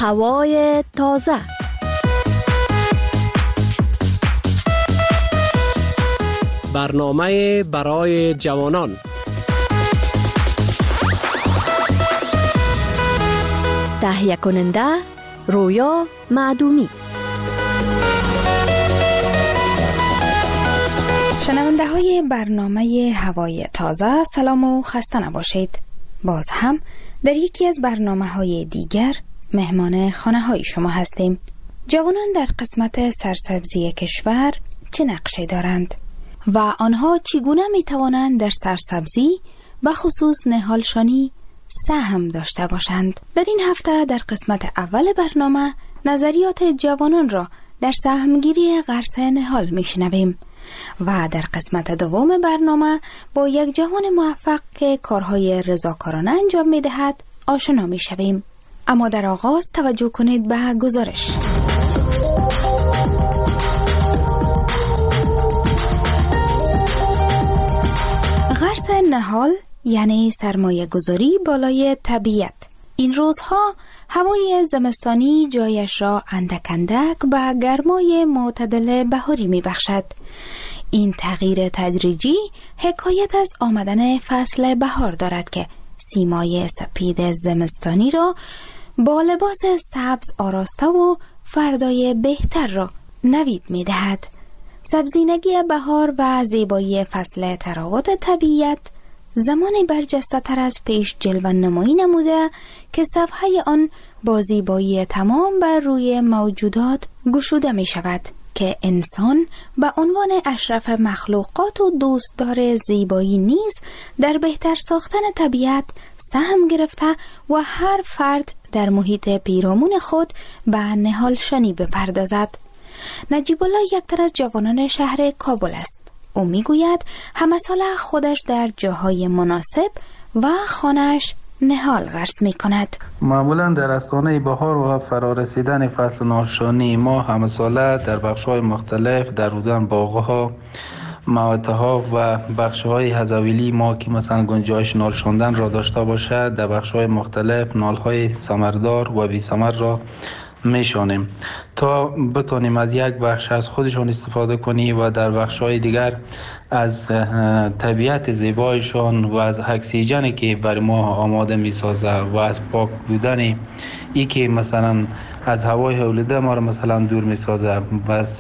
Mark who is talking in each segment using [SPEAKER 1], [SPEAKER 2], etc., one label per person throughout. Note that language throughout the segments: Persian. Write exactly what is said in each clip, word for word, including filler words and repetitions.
[SPEAKER 1] هوای تازه.
[SPEAKER 2] برنامه برای جوانان.
[SPEAKER 1] تهیه کننده رویا معدومی.
[SPEAKER 3] شنونده های برنامه هوای تازه، سلام و خسته نباشید. باز هم در یکی از برنامه های دیگر مهمان خانه های شما هستیم. جوانان در قسمت سرسبزی کشور چه نقشی دارند و آنها چگونه می توانند در سرسبزی و خصوص نهالشانی سهم داشته باشند؟ در این هفته در قسمت اول برنامه نظریات جوانان را در سهمگیری غرس نهال می شنویم و در قسمت دوم برنامه با یک جوان موفق که کارهای رضاکارانه انجام می دهد آشنا می شویم. اما در آغاز توجه کنید به گزارش. غرس نهال یعنی سرمایه گذاری بالای طبیعت. این روزها هوای زمستانی جایش را اندک اندک به گرمای معتدل بهاری می بخشد. این تغییر تدریجی حکایت از آمدن فصل بهار دارد که سیمای سپید زمستانی را با لباس سبز آراسته و فردای بهتر را نوید می دهد. سبزینگی بهار و زیبایی فصل تراوت طبیعت زمانی برجسته تر از پیش جلوه نمایی نموده که صفحه آن با زیبایی تمام بر روی موجودات گشوده می شود که انسان به عنوان اشرف مخلوقات و دوستدار زیبایی نیز در بهتر ساختن طبیعت سهم گرفته و هر فرد در محیط پیرامون خود به نهالشانی بپردازد. نجیب الله یک تر از جوانان شهر کابل است. او میگوید همه ساله خودش در جاهای مناسب و خانه‌اش نهال غرس می کند.
[SPEAKER 4] معمولا در استانه بهار و فرارسیدن فصل نهالشانی ما همه ساله در بخش‌های مختلف در رودن باغ‌ها، مواتها و بخش‌های حزویلی ما که مثلا گنجایش نال شوندن را داشته باشد در بخش‌های مختلف نال‌های ثمردار و بی ثمر را میشانیم تا بتونیم از یک بخش از خودشون استفاده کنیم و در بخش‌های دیگر از طبیعت زیبایشان و از اکسیژنی که برای ما آماده می‌سازه و از پاک بودن ای که مثلا از هوای آلوده ما را مثلا دور می‌سازه. بس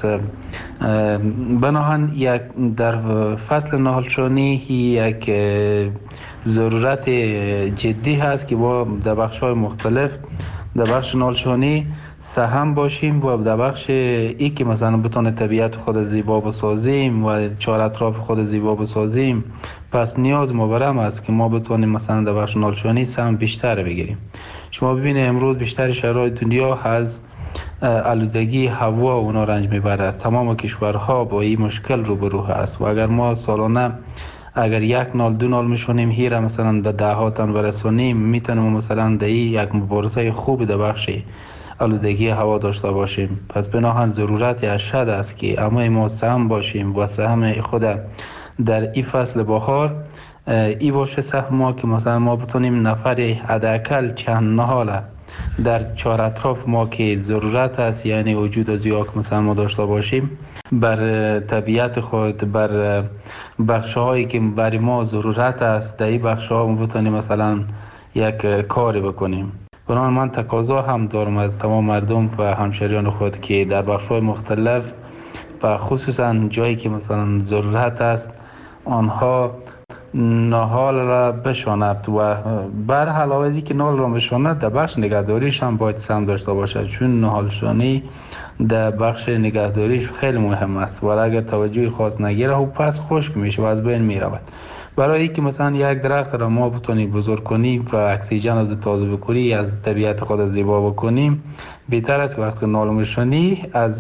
[SPEAKER 4] بناهن یک در فصل نهالشانی یک ضرورت جدی هست که با در بخش‌های مختلف در بخش نهالشانی سهم باشیم و در بخش ای که مثلا بتونه طبیعت خود زیبا بسازیم و چهار اطراف خود زیبا بسازیم، پس نیاز ما برام است که ما بتونیم مثلا در بخش نهالشانی سهم بیشتر بگیریم. شما ببینید امروز بیشتر شهرهای دنیا از آلودگی هوا اونا رنج میبره. تمام کشورها با این مشکل روبرو هست و اگر ما سالانه اگر یک نال دو نال میشونیم هیره مثلا به ده ها تن برسونیم، میتونیم مثلا در یک مبارزه خوب در بخش آلودگی هوا داشته باشیم. پس بناهن ضرورت اشد است که اما ما سهم باشیم و سهم خود در این فصل بهار ای باشه سهم ما که مثلا ما بتونیم نفر حداقل چند نهال در چهار اطراف ما که ضرورت است، یعنی وجود از یا که مثلا ما داشته باشیم بر طبیعت خود، بر بخش‌هایی که برای ما ضرورت است در این بخش‌ها ما بتونیم مثلا یک کاری بکنیم. بنابراین من تقاضا هم دارم از تمام مردم و همشهریان خود که در بخش‌های مختلف و خصوصا جایی که مثلا ضرورت است آنها نهال را بشاند و بر علاوه از اینکه نهال را بشاند در بخش نگهداریش هم باید سهم داشته باشد، چون نهالشانی در بخش نگهداریش خیلی مهم است و اگر توجه خاص نگیره و پس خشک میشه و از بین میرود. برای اینکه مثلا یک درخت را ما بتونیم بزرگ کنیم و اکسیژن از تازه بکنی از طبیعت خود زیبا بکنیم، بهتر است وقتی نهالشانی از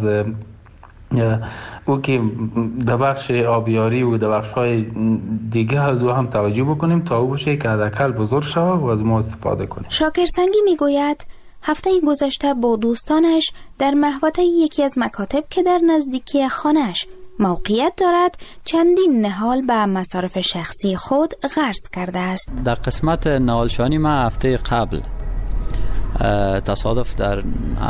[SPEAKER 4] او که در بخش آبیاری و در بخش‌های دیگه از او هم توجه بکنیم تا او بشه که حداقل بزرگ شود و از ما استفاده کنیم.
[SPEAKER 3] شاکر سنگی میگوید هفته گذشته با دوستانش در محوطه یکی از مکاتب که در نزدیکی خانه‌اش موقعیت دارد چندین نهال به مصارف شخصی خود غرس کرده است.
[SPEAKER 5] در قسمت نهالشانی ما هفته قبل تصادف در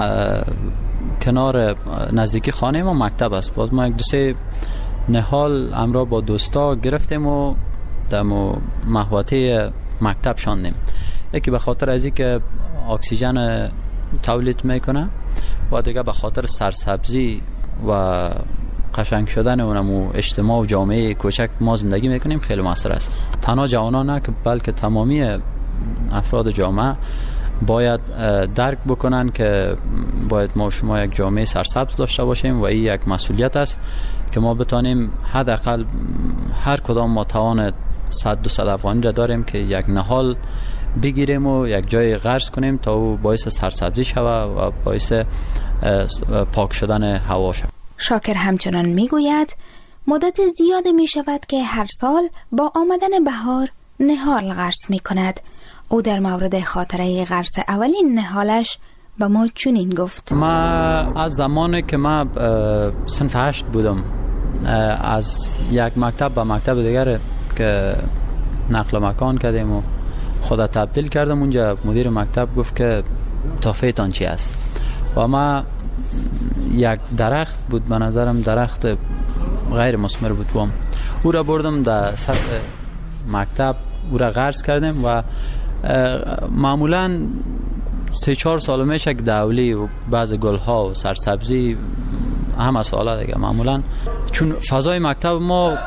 [SPEAKER 5] کنار نزدیکی خانه ما مکتب است. باز ما یک دو سه نهال امرا با دوستا گرفتیم و در محوطه مکتب شاندیم. یکی به خاطر از اینکه اکسیژن تولید میکنه و دیگه به خاطر سرسبزی و قشنگ شدن اونمو اجتماع و جامعه کوچک ما زندگی میکنیم خیلی موثر است. تنها جوانان نه که بلکه تمامی افراد جامعه باید درک بکنن که باید ما شما یک جامعه سرسبز داشته باشیم و این یک مسئولیت است که ما بتانیم حداقل هر کدام ما توان صد دو صد افغانی را داریم که یک نهال بگیریم و یک جای غرس کنیم تا او باعث سرسبزی شود و باعث پاک شدن هوا شود.
[SPEAKER 3] شاکر همچنان میگوید مدت زیاد می شود که هر سال با آمدن بهار نهال غرس می کند. او در مورد خاطره غرس اولین نهالش به ما چنین گفت:
[SPEAKER 5] ما از زمانی که ما صنف هشت بودم از یک مکتب به مکتب دیگر که نقل مکان کردیم و خدا تبدیل کردم، اونجا مدیر مکتب گفت که تافهتان چی است و ما یک درخت بود، به نظرم درخت غیر مثمر بود و او را بردم در سطح مکتب او را غرس کردیم و معمولا سه چهار سال میشه که دولی و بعض گلها و سرسبزی همه ساله دیگه معمولا چون فضای مکتب ما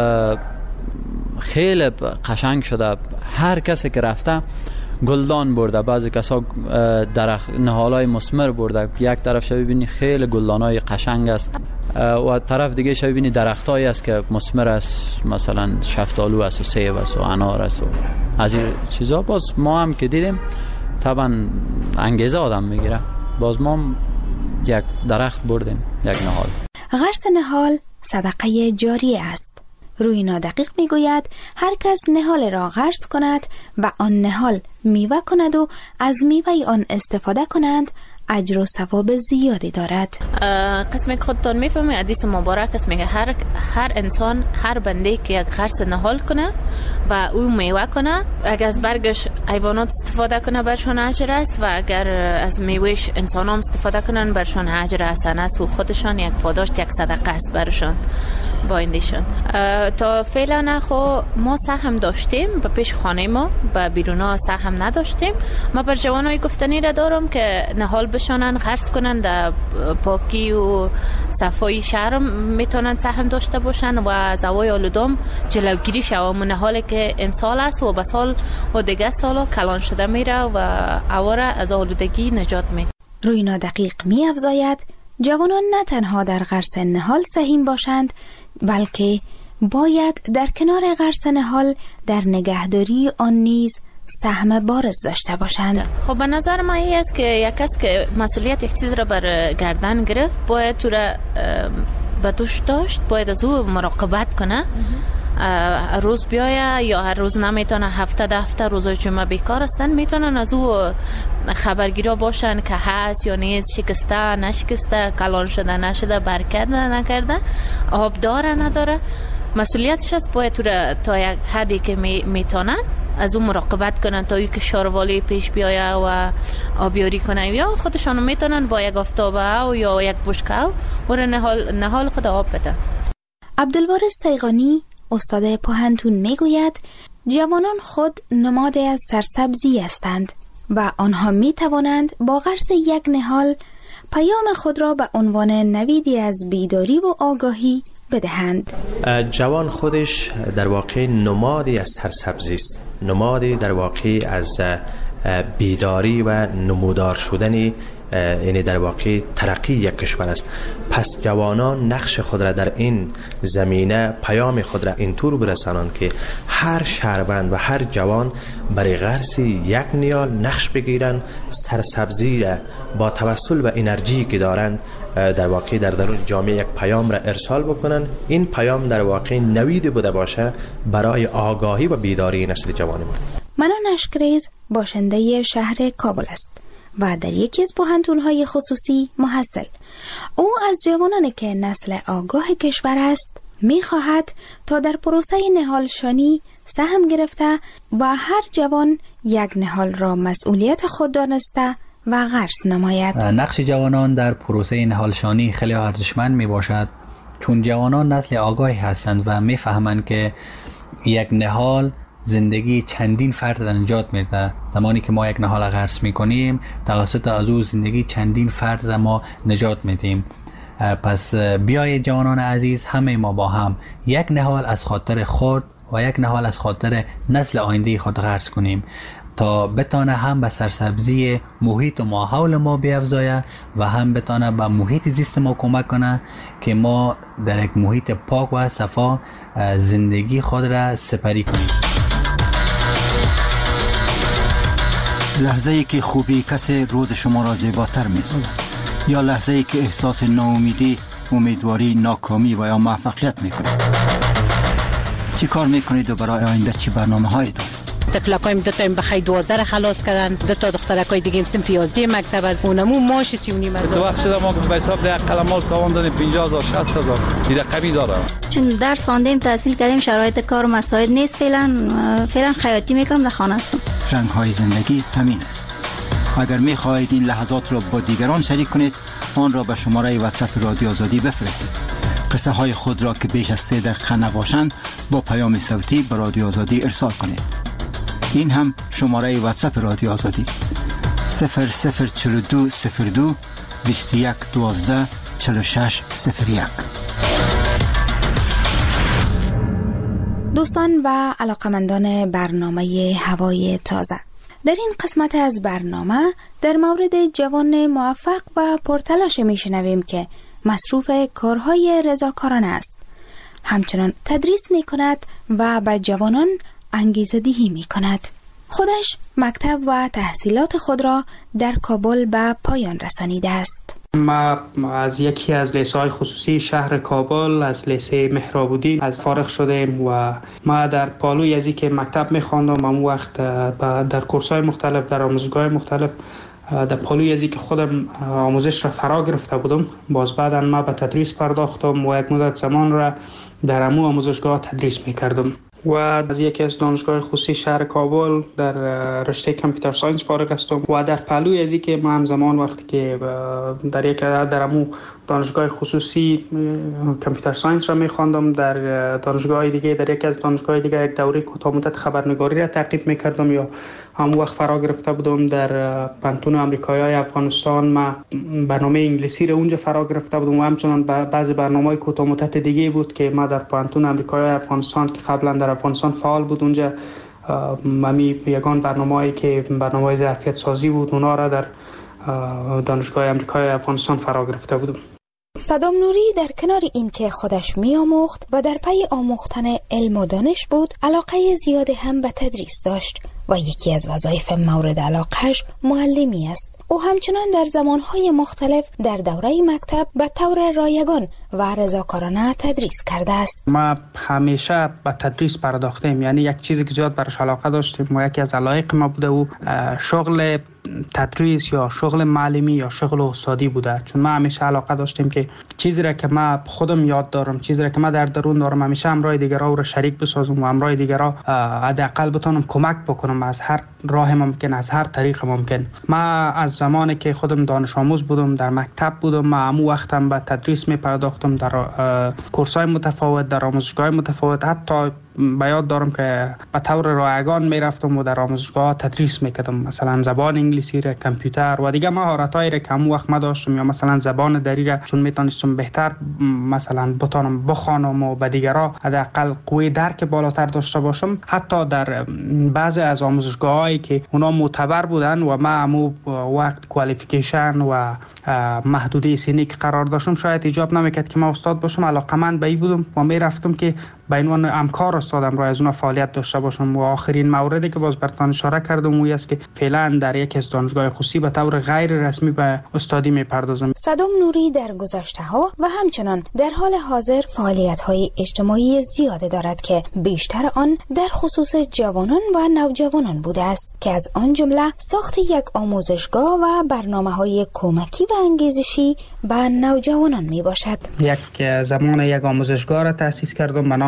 [SPEAKER 5] خیلی قشنگ شده، هر کسی که رفته گلدان برده، بعضی کسا درخت نهالای مثمر برده، یک طرف شو ببینی خیلی گلدانای قشنگ است و طرف دیگه شو ببینی درختایی است که مثمر است، مثلا شفتالو است و سیب است و انار است و از این چیزا. باز ما هم که دیدیم طبعا انگیزه آدم میگیره، باز ما یک درخت بردیم، یک نهال.
[SPEAKER 3] غرس نهال صدقه جاریه است. روی نادقیق میگوید هر کس نهال را غرس کند و آن نهال میوه کند و از میوه آن استفاده کنند اجر و ثواب زیادی دارد.
[SPEAKER 6] قسمی که خودتان میفهمی حدیث مبارک است، میگه هر هر انسان، هر بنده که یک غرس نهال کنه و او میوه کنه، اگر از برگش حیوانات استفاده کنه برشان اجر است و اگر از میوهش انسان هم استفاده کنن برشان اجر حسن است و خودشان یک پاداش، یک صدقه است برشان بایندشون. تا فعلا خو ما سهم داشتیم به پیش خانه ما، به بیرونا سهم نداشتیم. ما بر جوانای گفتنی را دارم که نهال بشانن، غرس کنن، در پاکی و صفای شهر میتونن سهم داشته باشن و از هوای آلودم جلوگیری شود. نهالی که امسال است و به سال و دیگه سالا کلان شده میره و هوا را از آلودگی نجات میده.
[SPEAKER 3] روی نادقیق می افزاید جوانان نه تنها در غرس نهال سهیم باشند، بلکه باید در کنار غرس نهال در نگهداری آن نیز سهم بارز داشته باشند.
[SPEAKER 6] خب به نظر من این است که یک کس که مسئولیت یک چیز را بر گردن گرفت باید تو را به دوش داشت، باید از او مراقبت کنه. روز بیایه یا هر روز نمیتونه، هفته ده هفته روزای جمعه بیکار هستن، میتونن از او خبرگیرا باشن که هست یا نیست، شکسته نشکسته، کلان شده نشده، برکت نکرده، آب داره نداره. مسئولیتش است باید تو را تا یک حدی که میتونن از اون مراقبت کنن تا ای که شاروالی پیش بیایه و آبیاری کنن، یا خودشانو میتونن با یک آفتابه و یا یک بشکه و نهال, نهال خود آب بده.
[SPEAKER 3] عبدالوارث سیغانی استاد پوهنتون میگوید جوانان خود نماد از سرسبزی هستند و آنها می توانند با غرس یک نهال پیام خود را به عنوان نویدی از بیداری و آگاهی بدهند.
[SPEAKER 7] جوان خودش در واقع نمادی از سرسبزی است، نمادی در واقع از بیداری و نمودار شدنی، یعنی در واقع ترقی یک کشور است. پس جوانان نقش خود را در این زمینه، پیام خود را اینطور برسانند که هر شهروند و هر جوان برای غرس یک نیال نقش بگیرند، سرسبزی را با توسل و انرژی که دارند در واقع در درون جامعه یک پیام را ارسال بکنند. این پیام در واقع نوید بوده باشه برای آگاهی و بیداری نسل جوان ما.
[SPEAKER 3] منان اشکریز باشنده شهر کابل است و در یکی از پوهنتون‌های خصوصی محصل. او از جوانانی که نسل آگاه کشور است می‌خواهد تا در پروسه نهالشانی سهم گرفته و هر جوان یک نهال را مسئولیت خود دانسته و غرس نماید.
[SPEAKER 5] نقش جوانان در پروسه نهالشانی خیلی ارزشمند می باشد، چون جوانان نسل آگاهی هستند و می فهمند که یک نهال زندگی چندین فرد را نجات میده. زمانی که ما یک نهال غرس میکنیم توسط از او زندگی چندین فرد را ما نجات میدیم. پس بیایید جوانان عزیز، همه ما با هم یک نهال از خاطر خود و یک نهال از خاطر نسل آینده خود غرس کنیم تا بتانه هم به سرسبزی محیط و ماحول ما بیفزایه و هم بتانه به محیط زیست ما کمک کنه که ما در یک محیط پاک و صفا زندگی خود را سپری کنیم.
[SPEAKER 8] لحظه ای که خوبی کسی روز شما را زیباتر می سازد، یا لحظه ای که احساس ناامیدی، امیدواری، ناکامی و یا موفقیت می کنید. چی کار می کنید و برای آینده چی برنامه هایی دارید؟
[SPEAKER 9] تفلکایم دو تا این بخی دوازده خلاص کردن، دو تا دخترکای دیگه صنف یازده مکتب از اونمو ماش سی و نیم هزار.
[SPEAKER 10] تو وقت شده ما به حساب ده قلمال تاوان دادیم پنجاه هزار شصت هزار دیده قوی داره.
[SPEAKER 11] چون درس خواندیم، تحصیل کردیم، شرایط کار مساعد نیست. فعلا فعلا خیاطی میکنم، در خانه هستم.
[SPEAKER 8] رنگ های زندگی همین است. اگر می خواهید این لحظات را با دیگران شریک کنید، آن را به شماره واتساپ رادیو آزادی بفرستید. قصه های خود را که بیش از سه دقیقه نباشند با پیام صوتی به رادیو آزادی ارسال کنید. این هم شماره واتساپ رادیو آزادی صفر صفر چهل و دو صفر دو بیست و یک دوازده چهل و شش صفر یک.
[SPEAKER 3] دوستان و علاقمندان برنامه هوای تازه، در این قسمت از برنامه در مورد جوان موفق و پرتلاش میشنویم که مصروف کارهای رضاکارانه است. همچنان تدریس می کند و به جوانان انگیزه دهی می کند. خودش مکتب و تحصیلات خود را در کابل به پایان رسانیده است.
[SPEAKER 12] ما از یکی از لیسه‌های خصوصی شهر کابل، از لیسه مهراب‌الدین از فارغ شدیم و ما در پالوی از که مکتب می‌خواندم، اون وقت در کورس‌های مختلف، در آموزشگاه مختلف در پالوی از که خودم آموزش را فرا گرفته بودم. باز بعداً ما به تدریس پرداختم و یک مدت زمان را در امو آموزشگاه تدریس می‌کردم و از یکی از دانشگاه خصوصی شهر کابل در رشته کامپیوتر ساینس فارغ هستم و در پهلوی از اینکه ما همزمان وقتی که در یک در امو دانشگاه خصوصی کامپیوتر ساینس را می‌خواندم، در دانشگاه دیگه در یک از دانشگاه دیگه یک دوره کوتاه مدت خبرنگاری را تعقیب می‌کردم یا همون وقت فرا گرفته بودم. در پانتون آمریکایی افغانستان ما برنامه انگلیسی را اونجا فرا گرفته بودم و همچنان بعضی برنامه‌های کوتاه مدت دیگه بود که ما در پانتون آمریکایی افغانستان که قبلا در افغانستان فعال بود، اونجا ممی یگان برنامه‌ای که برنامه ظرفیت سازی بود، اونا را در دانشگاه آمریکایی افغانستان فرا گرفته بودم.
[SPEAKER 3] صدام نوری در کنار این که خودش می آموخت و در پی آموختن علم و دانش بود، علاقه زیاد هم به تدریس داشت و یکی از وظایف مورد علاقهش معلمی است. او همچنان در زمانهای مختلف در دوره مکتب به طور رایگان و رضاکارانه تدریس کرده است.
[SPEAKER 12] ما همیشه به تدریس پرداختیم، یعنی یک چیزی که زیاد برش علاقه داشتیم و یکی از علایق ما بوده و شغل تدریس یا شغل معلمی یا شغل استادی بوده. چون ما همیشه علاقه داشتیم که چیزی را که ما خودم یاد دارم، چیزی را که ما در درون دارم، همیشه همراه دیگرها رو شریک بسازم و همراه دیگرها حداقل بتونم کمک بکنم از هر راه ممکن، از هر طریق ممکن. ما از زمانی که خودم دانش آموز بودم، در مکتب بودم، ما همو وقتم به تدریس می پرداختم در کورس‌های متفاوت، در آموزشگاه متفاوت. حتی به یاد دارم که به طور رایگان می رفتم و در آموزشگاه تدریس می کردم، مثلا زبان انگلیسی را، کامپیوتر و دیگه مهارت‌هایی را که همون وقت ما داشتم، یا مثلا زبان دری را چون می تونستم بهتر مثلا بتونم بخوانم و به دیگرها حداقل قوی درک بالاتر داشته باشم. حتی در بعضی از آموزشگاهایی که اونا معتبر بودن و ما همون وقت کوالیفیکیشن و محدوده سنی که قرار داشتم، شاید ایجاب نمیکرد که ما استاد باشم. علاقه‌مند به این بودم و می رفتم که به عنوان همکار استادم را از اون فعالیت داشته باشم. و آخرین موردی که باز براتون اشاره کردم اون است که فعلا در یک از دانشگاه خصوصی به طور غیر رسمی به استادی میپردازم.
[SPEAKER 3] صدام نوری در گذشته ها و همچنان در حال حاضر فعالیت های اجتماعی زیاده دارد که بیشتر آن در خصوص جوانان و نوجوانان بوده است که از آن جمله ساخت یک آموزشگاه و برنامه های کمکی و انگیزشی به نوجوانان می باشد.
[SPEAKER 12] یک زمان یک آموزشگاه را تأسیس کردم به نام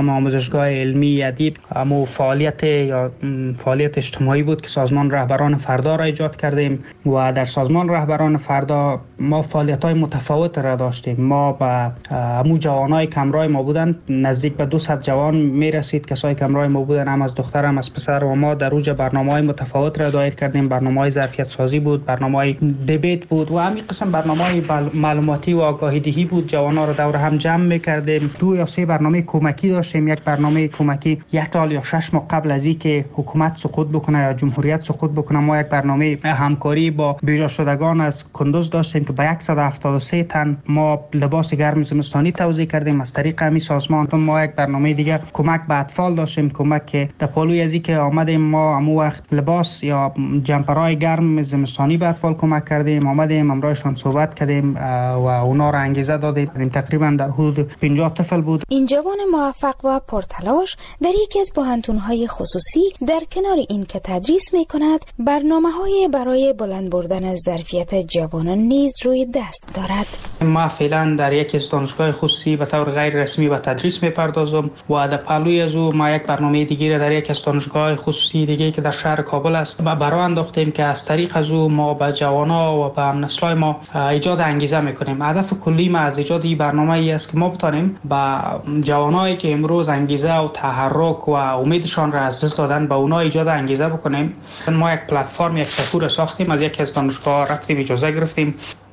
[SPEAKER 12] قسم آموزشگاه علمی ادیب، امو فعالیت یا فعالیت اجتماعی بود که سازمان رهبران فردا را ایجاد کردیم و در سازمان رهبران فردا ما فعالیت‌های متفاوت را داشتیم. ما با امو جوانای کمرای ما بودن، نزدیک به دویست جوان میرسید کسای کمرای ما بودن، هم از دختر هم از پسر، و ما در اوج برنامه‌های متفاوت را دایر کردیم. برنامه‌های ظرفیت سازی بود، برنامه‌های دیبیت بود و همین قسم برنامه‌های معلوماتی و آگاهی دهی بود. جوانا را دور هم جمع می‌کردیم. دو یا سه برنامه کمکی داشتیم. یک برنامه کمکی یک سال یا شش ماه قبل از اینکه حکومت سقوط بکنه یا جمهوریت سقوط بکنه، ما یک برنامه همکاری با بیجا شدگان از کندوز داشتیم که به صد و هفتاد و سه تن ما لباس گرم زمستانی توزیع کردیم از طریق همین سازمان. ما یک برنامه دیگه کمک به اطفال داشتیم، کمک که در پالوی ازی که آمدیم ما همو وقت لباس یا جمپرای گرم زمستانی به اطفال کمک کردیم، آمدیم امرایشان صحبت کردیم و اونا را انگیزه دادیم. تقریبا در حدود پنجاه طفل بود.
[SPEAKER 3] این جوان موفق و پرتلاش در یکی از بحانتون‌های خصوصی در کنار این که تدریس می‌کند، برنامه‌های برای بلند بردن از ظرفیت جوانان نیز روی دست دارد.
[SPEAKER 12] ما فعلا در یکی از دانشگاه خصوصی به طور غیر رسمی به تدریس می‌پردازم و در پهلوی از او ما یک برنامه دیگه را در یک از دانشگاه خصوصی دیگه که در شهر کابل است برای انداختیم که از طریق از او ما به جوانا و به هم‌نسلای ما ایجاد انگیزه می‌کنیم. هدف کلی ما از ایجاد این برنامه ای است که ما بتانیم با جوانایی که امروز انگیزه و تحرک و امیدشان را از دست دادن به اونا ایجاد انگیزه بکنیم. ما یک پلتفرم، یک سفور ساختیم، از یکی از دانشگاه رفتیم اجازه گرفتیم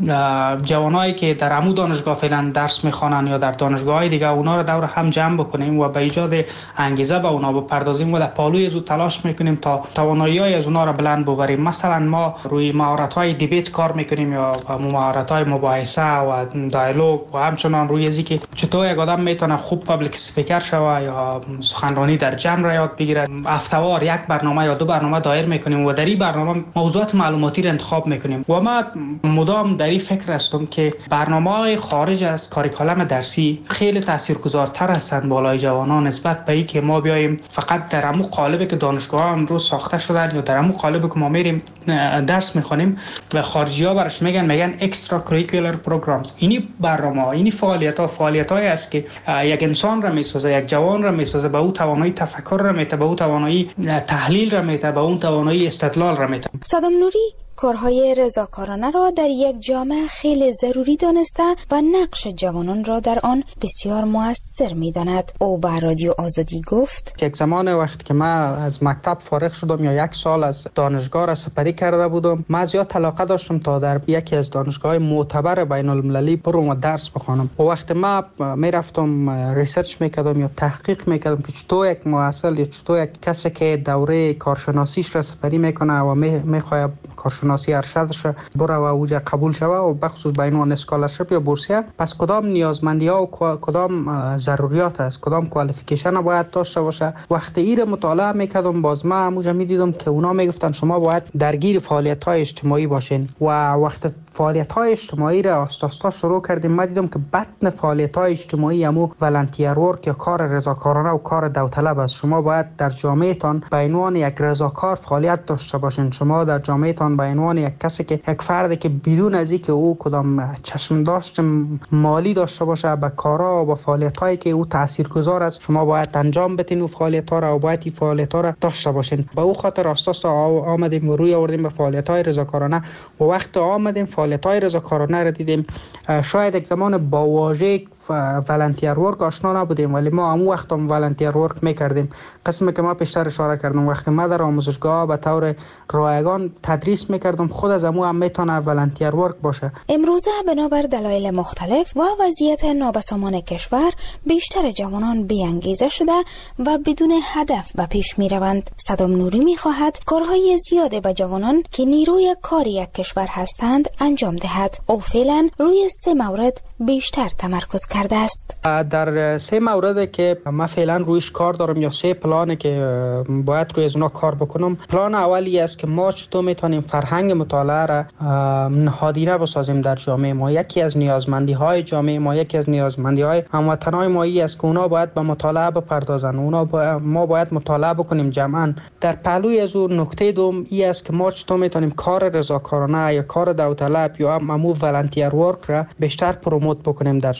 [SPEAKER 12] جوانایی که در عمو دانشگاه فعلا درس میخوانن یا در دانشگاه‌های دیگه اونا رو دور هم جمع بکنیم و به ایجاد انگیزه به اونا بپردازیم و در پالوی از تلاش میکنیم تا توانایی‌های از اونا رو بلند ببریم. مثلا ما روی مهارت‌های دیبیت کار میکنیم یا مهارت‌های مباحثه و دیالوگ و همچنان روی ازی که چطور یک آدم میتونه خوب پابلیک اسپیکر شوه یا سخنرانی در جمع را یاد بگیره. هفته‌وار یک برنامه یا دو برنامه دایر میکنیم و در این برنامه موضوعات معلوماتی را انتخاب میکنیم و ما مدام در این فکر هستم که برنامه‌های خارج از کاریکولم درسی خیلی تاثیرگذارتر هستند بالای جوانان نسبت به اینکه ما بیایم فقط در همون قالبی که دانشگاه امروز ساخته شدن یا در همون قالبی که ما میریم درس میخونیم و خارجی‌ها برش میگن میگن اکسترا کریکولر پروگرامز. اینی برنامه، اینی فعالیت‌ها فعالیت‌هایی است که یک انسان را میسازه، یک جوان را میسازه، به او توانایی تفکر را میده، به او توانایی تحلیل را میده، به اون توانایی استدلال را میده.
[SPEAKER 3] صدام نوری کارهای رضاکارانه را در یک جامعه خیلی ضروری دانسته و نقش جوانان را در آن بسیار مؤثر می‌داند. او به رادیو آزادی گفت:
[SPEAKER 12] یک زمان وقت که من از مکتب فارغ شدم یا یک سال از دانشگاه را سپری کرده بودم، من زیاد علاقه داشتم تا در یکی از دانشگاه‌های معتبر بین المللی برم و درس بخوانم. و وقتی من میرفتم ریسرچ میکردم یا تحقیق میکردم که چطور یک محصل یا چطور یک کسی که دوره کارشناسیش را سپری میکنه و میخواد کارشناسی ارشدش بره و اوجا قبول شوه و بخصوص به عنوان اسکالرشپ یا بورسیه، پس کدام نیازمندی ها و کدام ضروریات است، کدام کوالیفیکیشن باید داشته باشه. وقتی ایره مطالعه میکردم باز ما همونجا میدیدم که اونا میگفتن شما باید درگیر فعالیت های اجتماعی باشین و وقت فعالیت های اجتماعی را آستاستا شروع کردیم ما دیدم که بطن فعالیت های اجتماعی همو ولنتیر ورک یا کار رضاکارانه و کار داوطلب است. شما باید در جامعه تان به عنوان یک رضاکار فعالیت داشته باشین. شما در جامعه تان به عنوان یک کسی که یک فردی که بدون از اینکه او کدام چشم داشت مالی داشته باشه به کارا و به فعالیت هایی که او تاثیرگذار است شما باید انجام بدین و فعالیت ها را و باید این فعالیت ها را داشته باشین. به او خاطر اساس آمدیم و روی آوردیم به فعالیت های رضاکارانه و وقت آمدیم فعالیت های رضاکارانه را دیدیم. شاید یک زمان با واژه ولنتیر ورک آشنا نبودیم ولی ما همون وقت هم ولنتیر ورک میکردیم. قسمی که ما پیشتر اشاره کردم وقتی ما در آموزشگاه به طور رایگان تدریس میکردم خود از همون هم میتونه ولنتیر ورک باشه.
[SPEAKER 3] امروزه بنابر دلایل مختلف و وضعیت نابسامان کشور بیشتر جوانان بی‌انگیزه شده و بدون هدف به پیش میروند. صدام نوری میخواهد کارهای زیاده به جوانان که نیروی کار یک کشور هستند انجام دهد. او فعلا روی سه مورد بیشتر تمرکز کرده است.
[SPEAKER 12] در سه مورد که من فعلا رویش کار دارم یا سه پلانه که باید روی از اونا کار بکنم. پلان اولی است که ما چطور میتونیم فرهنگ مطالعه را نهادینه بسازیم در جامعه ما. یکی از نیازمندی های جامعه ما، یکی از نیازمندی های هموطنای ما ای است که اونا باید به مطالعه بپردازن. اونا با... ما باید مطالعه بکنیم جمعاً. در پهلوی از اون نکته دوم ای است که ما چطور میتونیم کار رضاکارانه یا کار داوطلب یا همو ولنتیر ورک را بیشتر پروموت بکنیم در جامعه ما.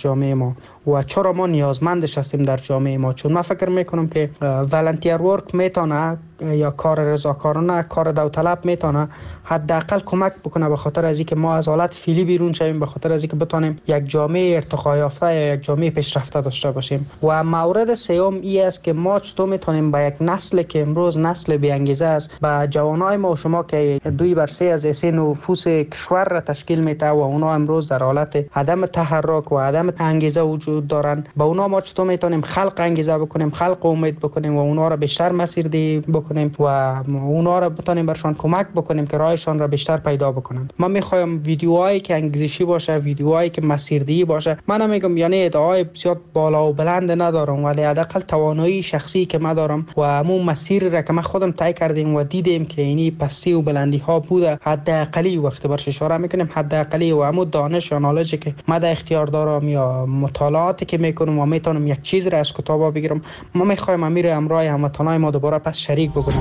[SPEAKER 12] ما و چرا ما نیازمندش هستیم در جامعه ما. چون من فکر میکنم که والنتیر ورک میتونه یا کار رضاکارانه، کار داوطلب میتونه حداقل کمک بکنه به خاطر از اینکه ما از حالت فعلی بیرون شویم، به خاطر از اینکه بتونیم یک جامعه ارتقا یافته یا یک جامعه پیشرفته داشته باشیم. و مورد سوم این است که ما چطور میتونیم با یک نسل که امروز نسل بی انگیزه است، با جوانای ما و شما که دوی بر سه از سه نفوس کشور را تشکیل میده و اونا امروز در حالت عدم تحرک و عدم انگیزه وجود دارن، با اونا ما چطور میتونیم خلق انگیزه بکنیم، خلق امید بکنیم و اونا را بیشتر مسیردهی بکنیم و اونا را بتونیم برشان کمک بکنیم که راهشان را بیشتر پیدا بکنن. من میخوایم ویدیوهایی که انگیزشی باشه، ویدیوهایی که مسیردهی باشه. من نمیگم یعنی ادعای بسیار بالا و بلند ندارم، ولی حداقل توانایی شخصی که من دارم و همون مسیر را که من خودم طی کردیم و دیدیم که اینی پستی و بلندی ها بوده، حداقلی وقت برش اشاره میکنیم حداقلی و همون دانش یا نالجی که من در اختیار دارم یا مطالعاتی که میکنم و میتونم یک چیز را از کتابا بگیرم، ما میخوایم امیر امرای هموطنای ما دوباره پس شریک بکنیم.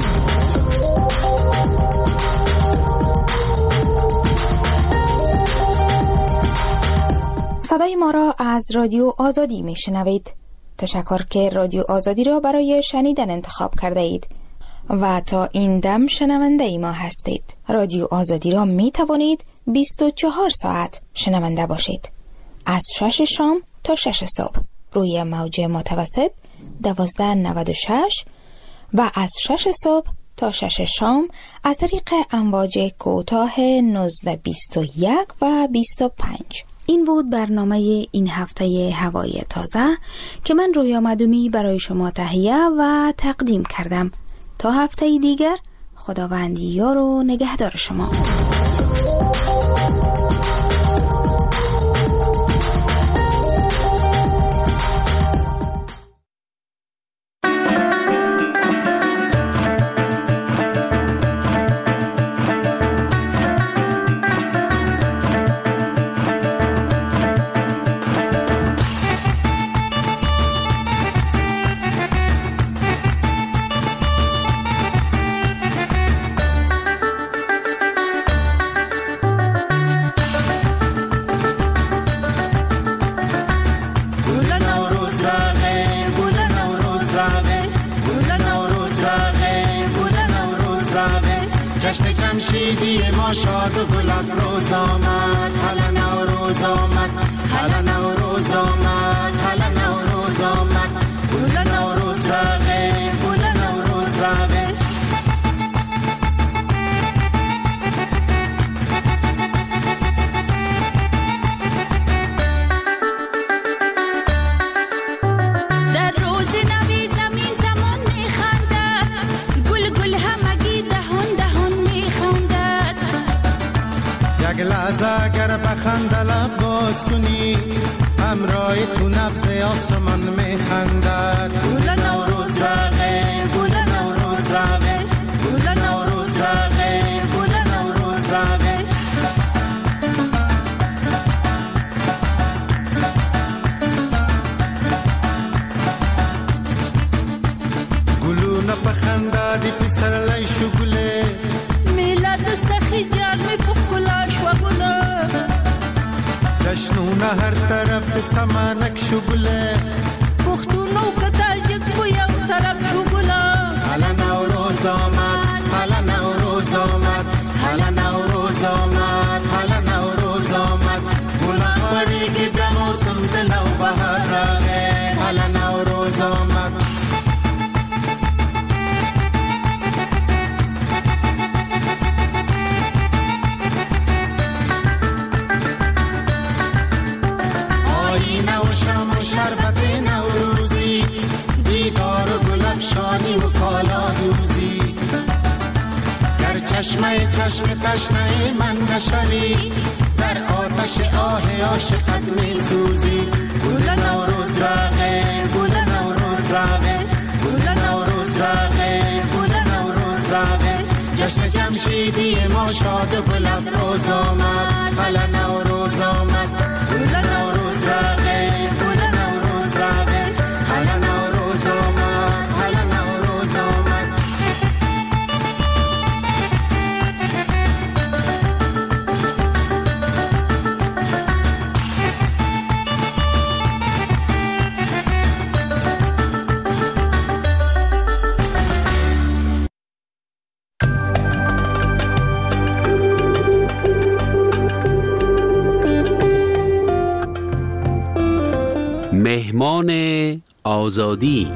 [SPEAKER 3] صدای ما را از رادیو آزادی میشنوید. تشکر که رادیو آزادی را برای شنیدن انتخاب کرده اید و تا این دم شنونده ما هستید. رادیو آزادی را می توانید بیست و چهار ساعت شنونده باشید، از شش شام تا شش صبح روی موج متوسط دوازده نود و شش و از شش صبح تا شش شام از طریق امواج کوتاه نوزده بیست و یک و بیست و پنج. این بود برنامه این هفته هوای تازه که من رویا مدومی برای شما تهیه و تقدیم کردم. تا هفته دیگر، خداوند یار و نگهدار شما.
[SPEAKER 13] جشن جمشیدی ما شاد و گل افروز آمد، هلا نوروز آمد، هلا نوروز آمد، هلا نوروز آمد، گل نوروز رقه، گل نوروز رقه.
[SPEAKER 14] در روز نوی زمین زمان میخندد، گل گل همگی دهان دهان میخندد.
[SPEAKER 13] یک لحظه اگر بخنده لب باز کنی، همراه تو نبض آسمان میخندد. گل نوروز رقه، گل نوروز رقه، گل نوروز رقه، گل نوروز رقه. گلو نپخنده دی پسر لای شگله، میلاد سخی جان می پفکلاش و گله. جشنونه هر طرف سمانک شگله، پختونو کدال یک بو یک طرف شگله. هلا نوروز آمد، هلا نوروز آمد، هلا نوروز آمد، هلا نوروز آمد. گلان پریگی به موسم دلو بهار رقه، هلا نوروز آمد. شربت نوروزی، دیدار و گل افشانی و کالا دوزی. در چشمه چشم تشنه من نشوی، در آتش آه عاشقت می سوزی. گل نوروز رقه، گل نوروز رقه، گل نوروز رقه، گل نوروز رقه. جشن جمشیدی ما شاد و گل افروز آمد، هلا نوروز آمد. گل نوروز رقه، هلا نوروز آمد، هلا نوروز آمد.
[SPEAKER 2] پیمان آزادی.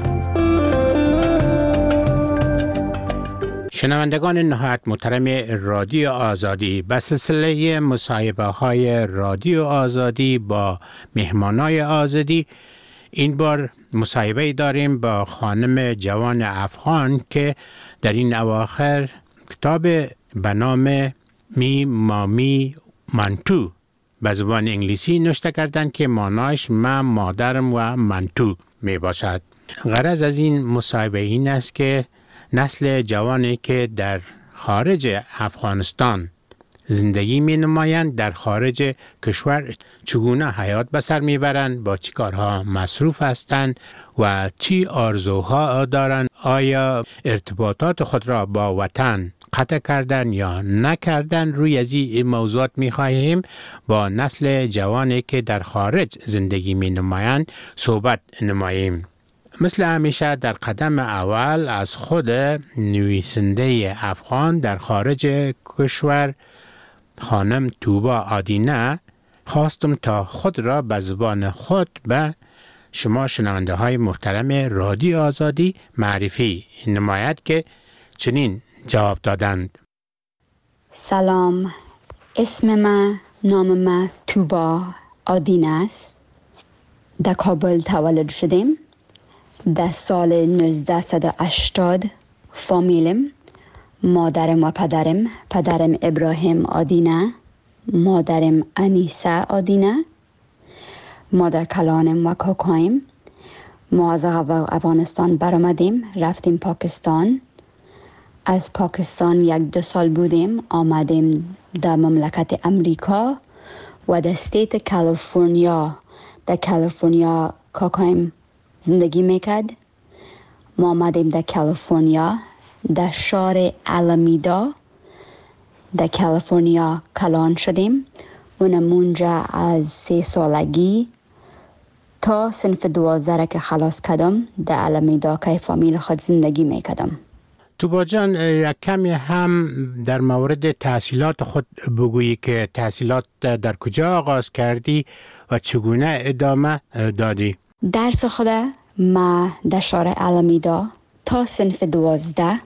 [SPEAKER 15] شنوندگان نهایت محترم رادیو آزادی، به سلسله مصاحبه های رادیو آزادی با مهمانای آزادی، این بار مصاحبه داریم با خانم جوان افغان که در این اواخر کتاب به نام می مامی منتو به زبان انگلیسی نوشته کردند که معناش من مادرم و منتو می باشد. غرض از این مصاحبه این است که نسل جوانی که در خارج افغانستان زندگی می نمایند در خارج کشور چگونه حیات به سر می برند، با چی کارها مصروف هستند و چی آرزوها دارند، آیا ارتباطات خود را با وطن قطع کردن یا نکردن. روی از این موضوعات می خواهیم با نسل جوانی که در خارج زندگی می نمایند صحبت نماییم. مثل همیشه در قدم اول از خود نویسنده افغان در خارج کشور خانم توبا آدینه خواستم تا خود را به زبان خود به شما شنونده های محترم رادیو آزادی معرفی نماید که چنین جواب دادند.
[SPEAKER 16] سلام، اسم من نام من توبا آدینه است. در کابل تولد شدیم. در سال نوزده و هشتاد فامیلم، مادرم و پدرم، پدرم ابراهیم آدینه، مادرم انیسه آدینه، مادر کلانم و کاکایم. ما از افغانستان برآمدیم، رفتیم پاکستان. از پاکستان یک دو سال بودیم، آمدیم در مملکت امریکا و در استیت کالیفرنیا. در کالیفرنیا کاکایم زندگی میکرد. ما آمدیم در کالیفرنیا، در شهر آلمیدا در کالیفرنیا کلان شدیم. اونمونجا از سه سالگی تا صنف دوازده که خلاص کردم در آلمیدا که فامیل خود زندگی میکردم.
[SPEAKER 15] توبا جان، یک کمی هم در مورد تحصیلات خود بگویی که تحصیلات در کجا آغاز کردی و چگونه ادامه دادی؟
[SPEAKER 16] درس خود ما در شهر آلمیدا تا صنف دوازده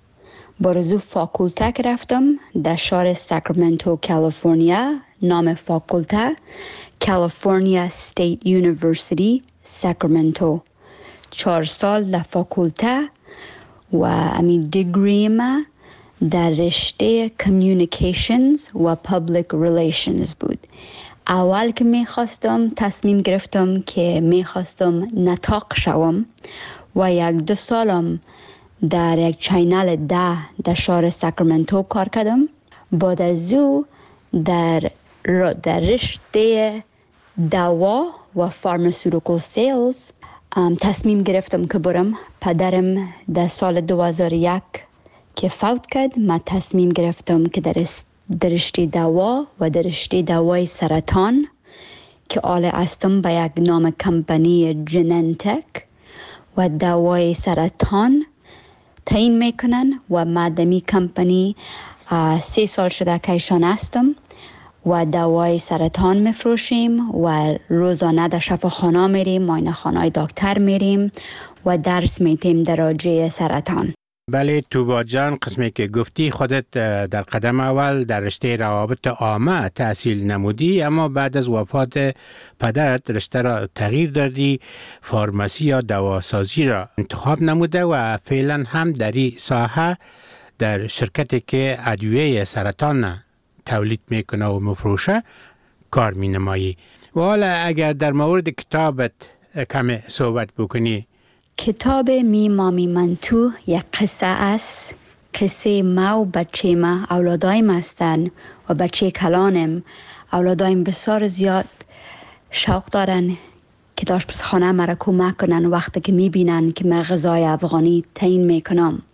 [SPEAKER 16] برزو فاکولته که رفتم در شهر ساکرامنتو کالیفرنیا. نام فاکولته کالیفرنیا استیت یونیورسیتی ساکرامنتو. چهار سال در فاکولته و امی دیگری ما در رشته کمیونیکیشنز و پابلیک ریلیشنز بود. اول که میخواستم تصمیم گرفتم که میخواستم نطاق شوم و یک دو سالم در یک چینل ده در شهر ساکرامنتو کار کردم. بعد از او در در رشته دوا و فارماسیوتیکال سیلز تصمیم گرفتم که برم. پدرم در سال دو هزار و یک که فوت کرد، من تصمیم گرفتم که در در رشته دوا و در رشته دوای سرطان که آل استم به یک نام کمپانی جننتک و دوای سرطان تعیین میکنن و ما دمی کمپانی سه سال شده که ایشان هستم و دوای سرطان میفروشیم و روزانه در شفاخانه میریم، معاینه خانه دکتر میریم و درس میتیم در راجع سرطان.
[SPEAKER 15] بله توبا جان، قسمی که گفتی خودت در قدم اول در رشته روابط عامه تحصیل نمودی، اما بعد از وفات پدرت رشته را تغییر دادی، فارماسی یا دواسازی را انتخاب نموده و فعلا هم در این ساحه در شرکتی که ادویه سرطان تولید میکنه و مفروشه کار می نمایی. و حالا اگر در مورد کتابت کمی صحبت بکنی.
[SPEAKER 16] کتاب می مامی منتو یک قصه است. قصه ما و بچه ما، اولادایم هستن و بچه کلانم. اولادایم بسیار زیاد شوق دارن که داشت پس خانه مرا کمک کنن وقتی که می بینن که من غذای افغانی تعیین میکنم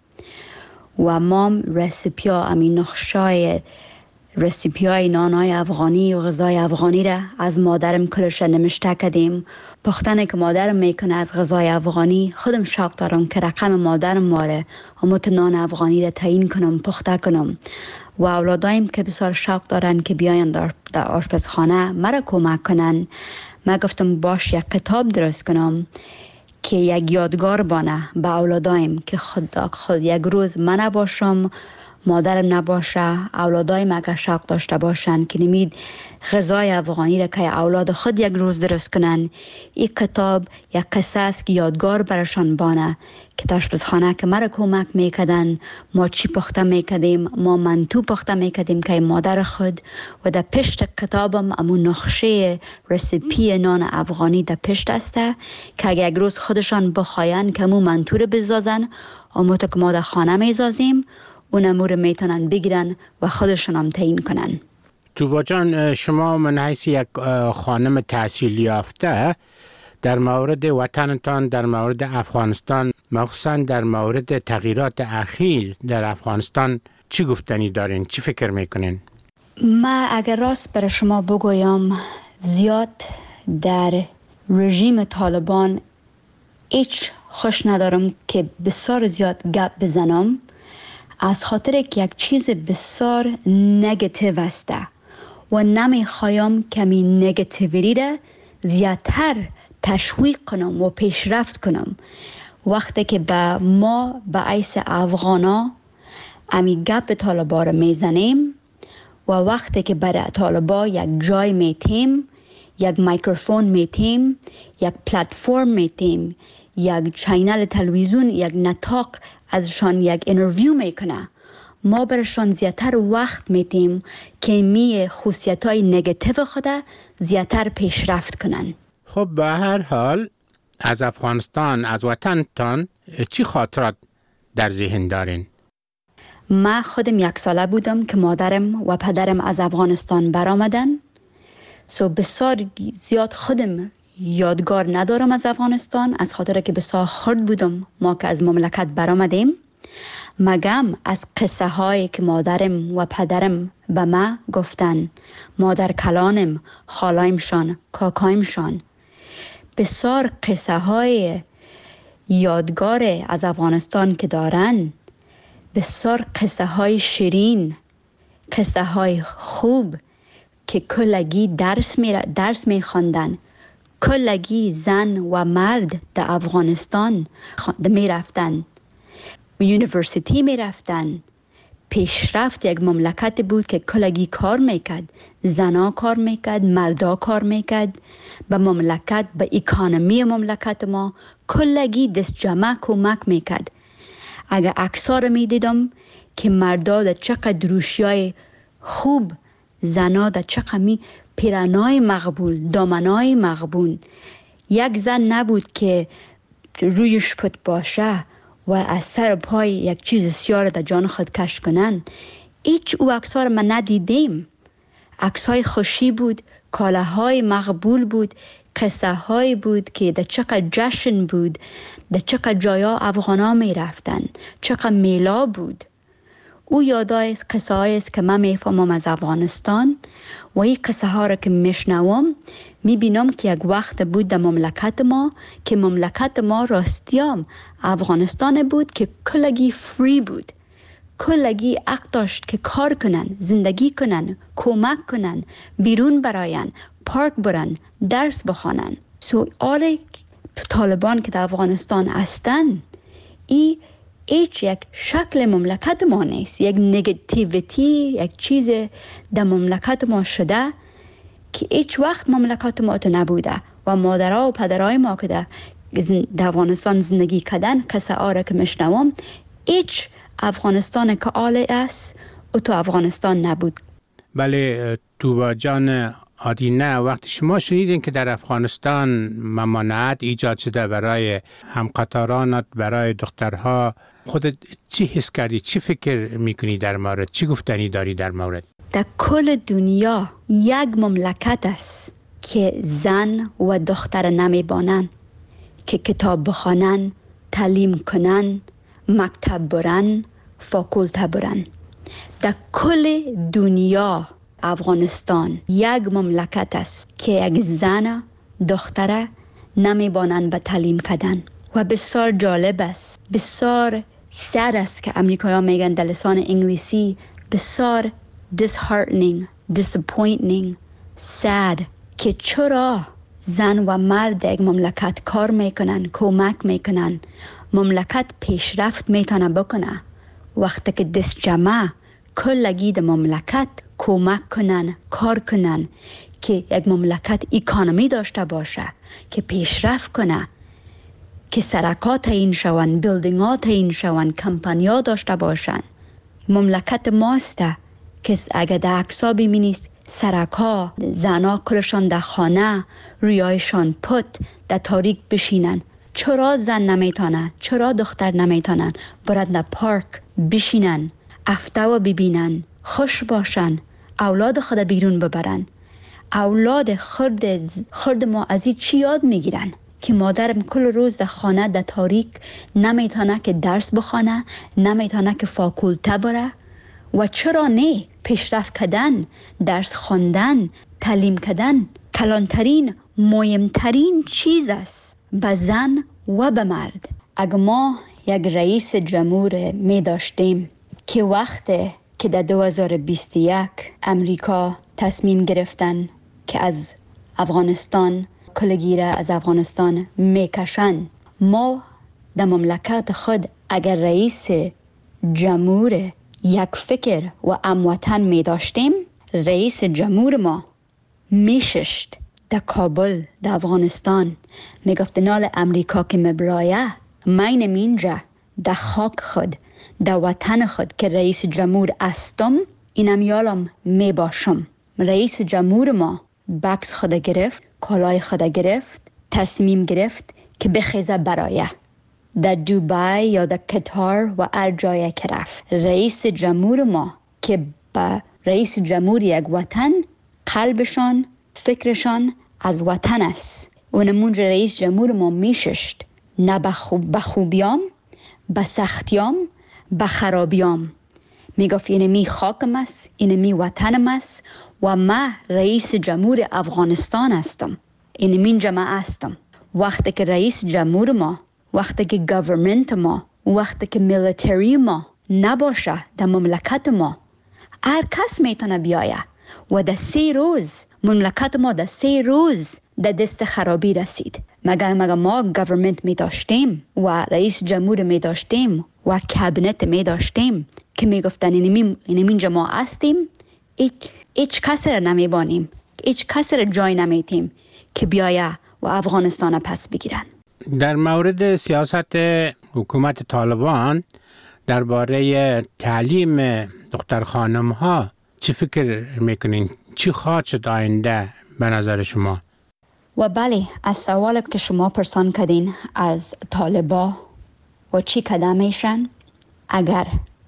[SPEAKER 16] و مام رسیپیا امی نقشای رسیپیای نانای افغانی و غذای افغانی را از مادرم کلش نمشته کردیم. پختنه که مادرم میکنه از غذای افغانی خودم شوق دارم که رقم مادرم واره همون نان افغانی را تعیین کنم، پخته کنم و اولادایم که بسیار شوق دارن که بیاین در آشپزخانه مرا کمک کنن. من گفتم باش یک کتاب درست کنم که یک یادگار بانه به اولادایم که خود, خود یک روز من نباشم، مادرم نباشه، اولادایم اگر شوق داشته باشن که نمید غذای افغانی را که اولاد خود یک روز درست کنن. این کتاب یک قصه است که یادگار برشان بانه که آشپزخانه که مرا کمک میکردن، ما چی پخته میکردیم، ما منتو پخته میکردیم که مادر خود، و در پشت کتابم امون نقشه رسیپی نان افغانی در پشت است که اگر یک روز خودشان بخواین که امون منتو رو بزازن، امون که ما در خانه میزازیم، اون امور میتونن بگیرن و خودشون هم تعیین کنن.
[SPEAKER 15] توبا جان، شما من حیث یک خانم تحصیل یافته در مورد وطنتان، در مورد افغانستان، مخصوصا در مورد تغییرات اخیر در افغانستان چی گفتنی دارین؟ چی فکر میکنین؟
[SPEAKER 16] ما اگر راست برای شما بگویم، زیاد در رژیم طالبان هیچ خوش ندارم که بسیار زیاد گپ بزنم، از خاطر که یک چیز بسیار نگاتیو است و نمیخوایم کمی نگاتیویتی را زیادتر تشویق کنم و پیشرفت کنم. وقتی که به ما به عیس افغانا امی گپ طالبا را میزنیم و وقتی که برای طالبا یک جای میتیم، یک میکروفون میتیم، یک پلتفرم میتیم، یک چینل تلویزیون، یک نطاق ازشان یک اینترویو میکنه، ما برشان زیادتر وقت میتیم که می خصوصیت‌های نگاتیو خود زیادتر پیشرفت کنن.
[SPEAKER 15] خب به هر حال از افغانستان، از وطنتان چی خاطرات در ذهن دارین؟
[SPEAKER 16] من خودم یک ساله بودم که مادرم و پدرم از افغانستان برآمدن. سو بسیار زیاد خودم یادگار ندارم از افغانستان، از خاطر که بسیار خرد بودم ما که از مملکت برآمدیم. مگم از قصه هایی که مادرم و پدرم به ما گفتن، مادر کلانم، خالایمشان، کاکایمشان، بسیار قصه های یادگار از افغانستان که دارن، بسیار قصه های شیرین، قصه های خوب که کلگی درس می درس می خواندن. کلگی زن و مرد در افغانستان می رفتن، یونیورسیتی می رفتن. پیشرفت یک مملکت بود که کلگی کار میکرد، زنا کار میکرد، مردا کار میکرد. به مملکت، به اکانومی مملکت ما کلگی دست جمع کمک میکرد. اگر عکس‌ها رو میدیدم که مردا در چقدر روشیای خوب، زنا در چقدر می پیرنای مقبول، دامنای مقبول. یک زن نبود که رویش پت باشه و از سر پای یک چیز سیاه در جان خود کش کنن. هیچ او عکس‌ها رو من ندیدیم. عکس‌های خوشی بود، کالاهای مقبول بود، قصه های بود که در چقدر جشن بود، در چقدر جایا افغانا می رفتن، چقدر میلا بود. او یادای قصه هایی است که من میفهمم از افغانستان و این قصه ها را که میشنوم میبینم که یک وقت بود در مملکت ما که مملکت ما راستیام افغانستان بود که کلگی فری بود، کلگی حق داشت که کار کنن، زندگی کنن، کمک کنن، بیرون براین، پارک برن، درس بخوانن. سو آل طالبان که در افغانستان هستن، ای هیچ یک شکل مملکت ما نیست، یک نگاتیویتی، یک چیز در مملکت ما شده که هیچ وقت مملکت ما تو نبوده و مادرها و پدرهای ما که در افغانستان زندگی کردن قصه آره که میشنوم، هیچ افغانستان که آله است او تو افغانستان نبود.
[SPEAKER 15] بله توبا جان آدینه، وقتی شما شنیدین که در افغانستان ممانعت ایجاد شده برای همقطارانت، برای دخترها، خودت چی حس کردی؟ چی فکر میکنی در مورد؟ چی گفتنی داری در مورد؟
[SPEAKER 16] در کل دنیا یک مملکت است که زن و دختر نمیبانن که کتاب بخوانن، تعلیم کنن، مکتب برن، فاکولته برن. در کل دنیا افغانستان یک مملکت است که یک زن دختره نمیبانن به تعلیم کردن و بسیار جالب است، بسیار سر است که امریکایی میگن در لسان انگلیسی بسیار disheartening, disappointing, sad که چرا زن و مرد یک مملکت کار میکنن، کمک میکنن، مملکت پیشرفت میتونه بکنه. وقتی که دست جمع کلگی د مملکت کمک کنن، کار کنن که یک مملکت اکانومی داشته باشه، که پیشرفت کنه، که سرکات تعیین شون، بیلدینگ ها تعیین شون، کمپانیا داشته باشن. مملکت ماسته که اگه در عکس‌ها ببینید سرکا زنا کلشان در خانه، رویایشان پت در تاریک بشینن. چرا زن نمیتونن؟ چرا دختر نمیتونن برد در پارک بشینن، افته و ببینن، خوش باشن، اولاد خود بیرون ببرن؟ اولاد خرد خرد ما از این چی یاد میگیرن؟ که مادرم کل روز در خانه در تاریک نمیتونه که درس بخونه، نمیتونه که فاکولته بره. و چرا نه؟ پیشرفت کردن، درس خواندن، تعلیم کردن کلانترین، مهمترین چیز است به زن و به مرد. اگر ما یک رئیس جمهور می داشتیم که وقتی که در دو هزار و بیست و یک امریکا تصمیم گرفتن که از افغانستان کلگیره از افغانستان میکشن، ما در مملکت خود اگر رئیس جمهور یک فکر و اموطن می داشتیم، رئیس جمهور ما میششت در کابل در افغانستان، میگفت نال امریکا که مبرایه مینم اینجا در خاک خود، در وطن خود که رئیس جمهور استم، اینم یالم می باشم. رئیس جمهور ما بکس خود گرفت، کالای خود گرفت، تصمیم گرفت که بخیزه برایه در دوبای یا در قطر و هر جایی که رفت. رئیس جمهور ما که با رئیس جمهور یک وطن قلبشان فکرشان از وطن است، و نمونج رئیس جمهور ما میششت نه به خوبیام، به سختیام، به خرابیام. میگفت اینمی خاکم است، اینمی وطنم است و ما رئیس جمهور افغانستان هستم، اینمی جماعه هستم. وقتی که رئیس جمهور ما، وقتی که گورنمنت ما، وقتی که میلیتری ما نباشه در مملکت ما، هر کس میتونه بیایه و در سه روز مملکت ما در سه روز در دست خرابی رسید. مگر مگر ما گورنمنت می داشتیم و رئیس جمهور می داشتیم و کابینت می داشتیم که می گفتن اینمی اینجا ما هستیم، هیچ هیچ کسی را نمی بانیم، هیچ کسی را جای نمیتیم که بیایه و افغانستان پس بگیرن.
[SPEAKER 15] در مورد سیاست حکومت طالبان درباره تعلیم دختر خانم ها چی فکر میکنین؟ چی خواهد شد آینده به نظر شما؟
[SPEAKER 16] و بله، از سوال که شما پرسان کردین از طالبا و چی کده میشن، اگر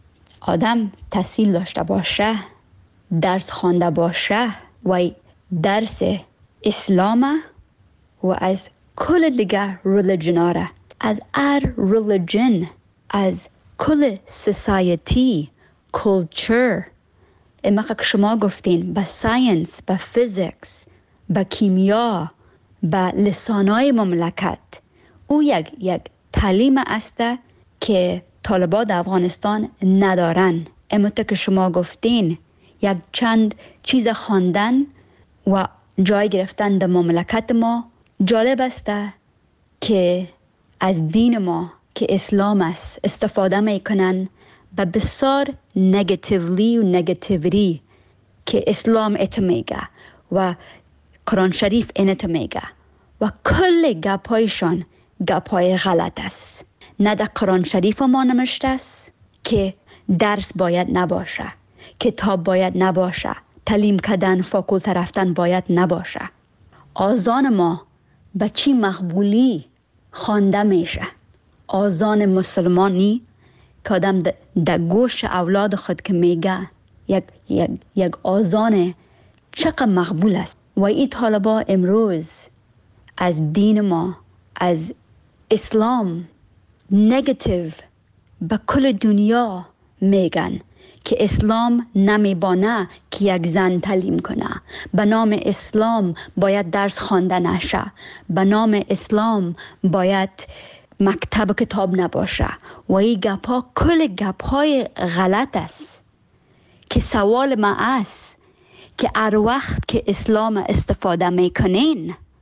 [SPEAKER 16] آدم تحصیل داشته باشه، درس خوانده باشه و درس اسلام و از کل دیگر ریلیجن، از هر ریلیجن، از کل سوسایتی، کلچر، اما که شما گفتین با ساینس، با فیزیکس، با کیمیا، با لسانای مملکت، او یک یک تعلیم است که طالبان در افغانستان ندارن. اما که شما گفتین یک چند چیز خواندن و جای گرفتن در مملکت ما. جالب است که از دین ما که اسلام است استفاده میکنن و بسیار نگاتیولی و نگاتیویتی که اسلام اتو میگه و قرآن شریف اینتو میگه و کل گپایشان گپای غلط است. نه در قرآن شریف ما نمشته است که درس باید نباشه، کتاب باید نباشه، تعلیم کردن، فاکولته رفتن باید نباشه. آذان ما به چی مقبولی خوانده میشه؟ آذان مسلمانی که آدم در گوش اولاد خود که میگه یک, یک, یک آذان چقدر مقبول است. و این طالبا امروز از دین ما، از اسلام نگاتیو به کل دنیا میگن که اسلام نمیبانه که یک زن تعلیم کنه، به نام اسلام باید درس خوانده نشه، به نام اسلام باید مکتب کتاب نباشه و این گپا کل گپای غلط است. که سوال ما است که هر وقت که اسلام استفاده میکنین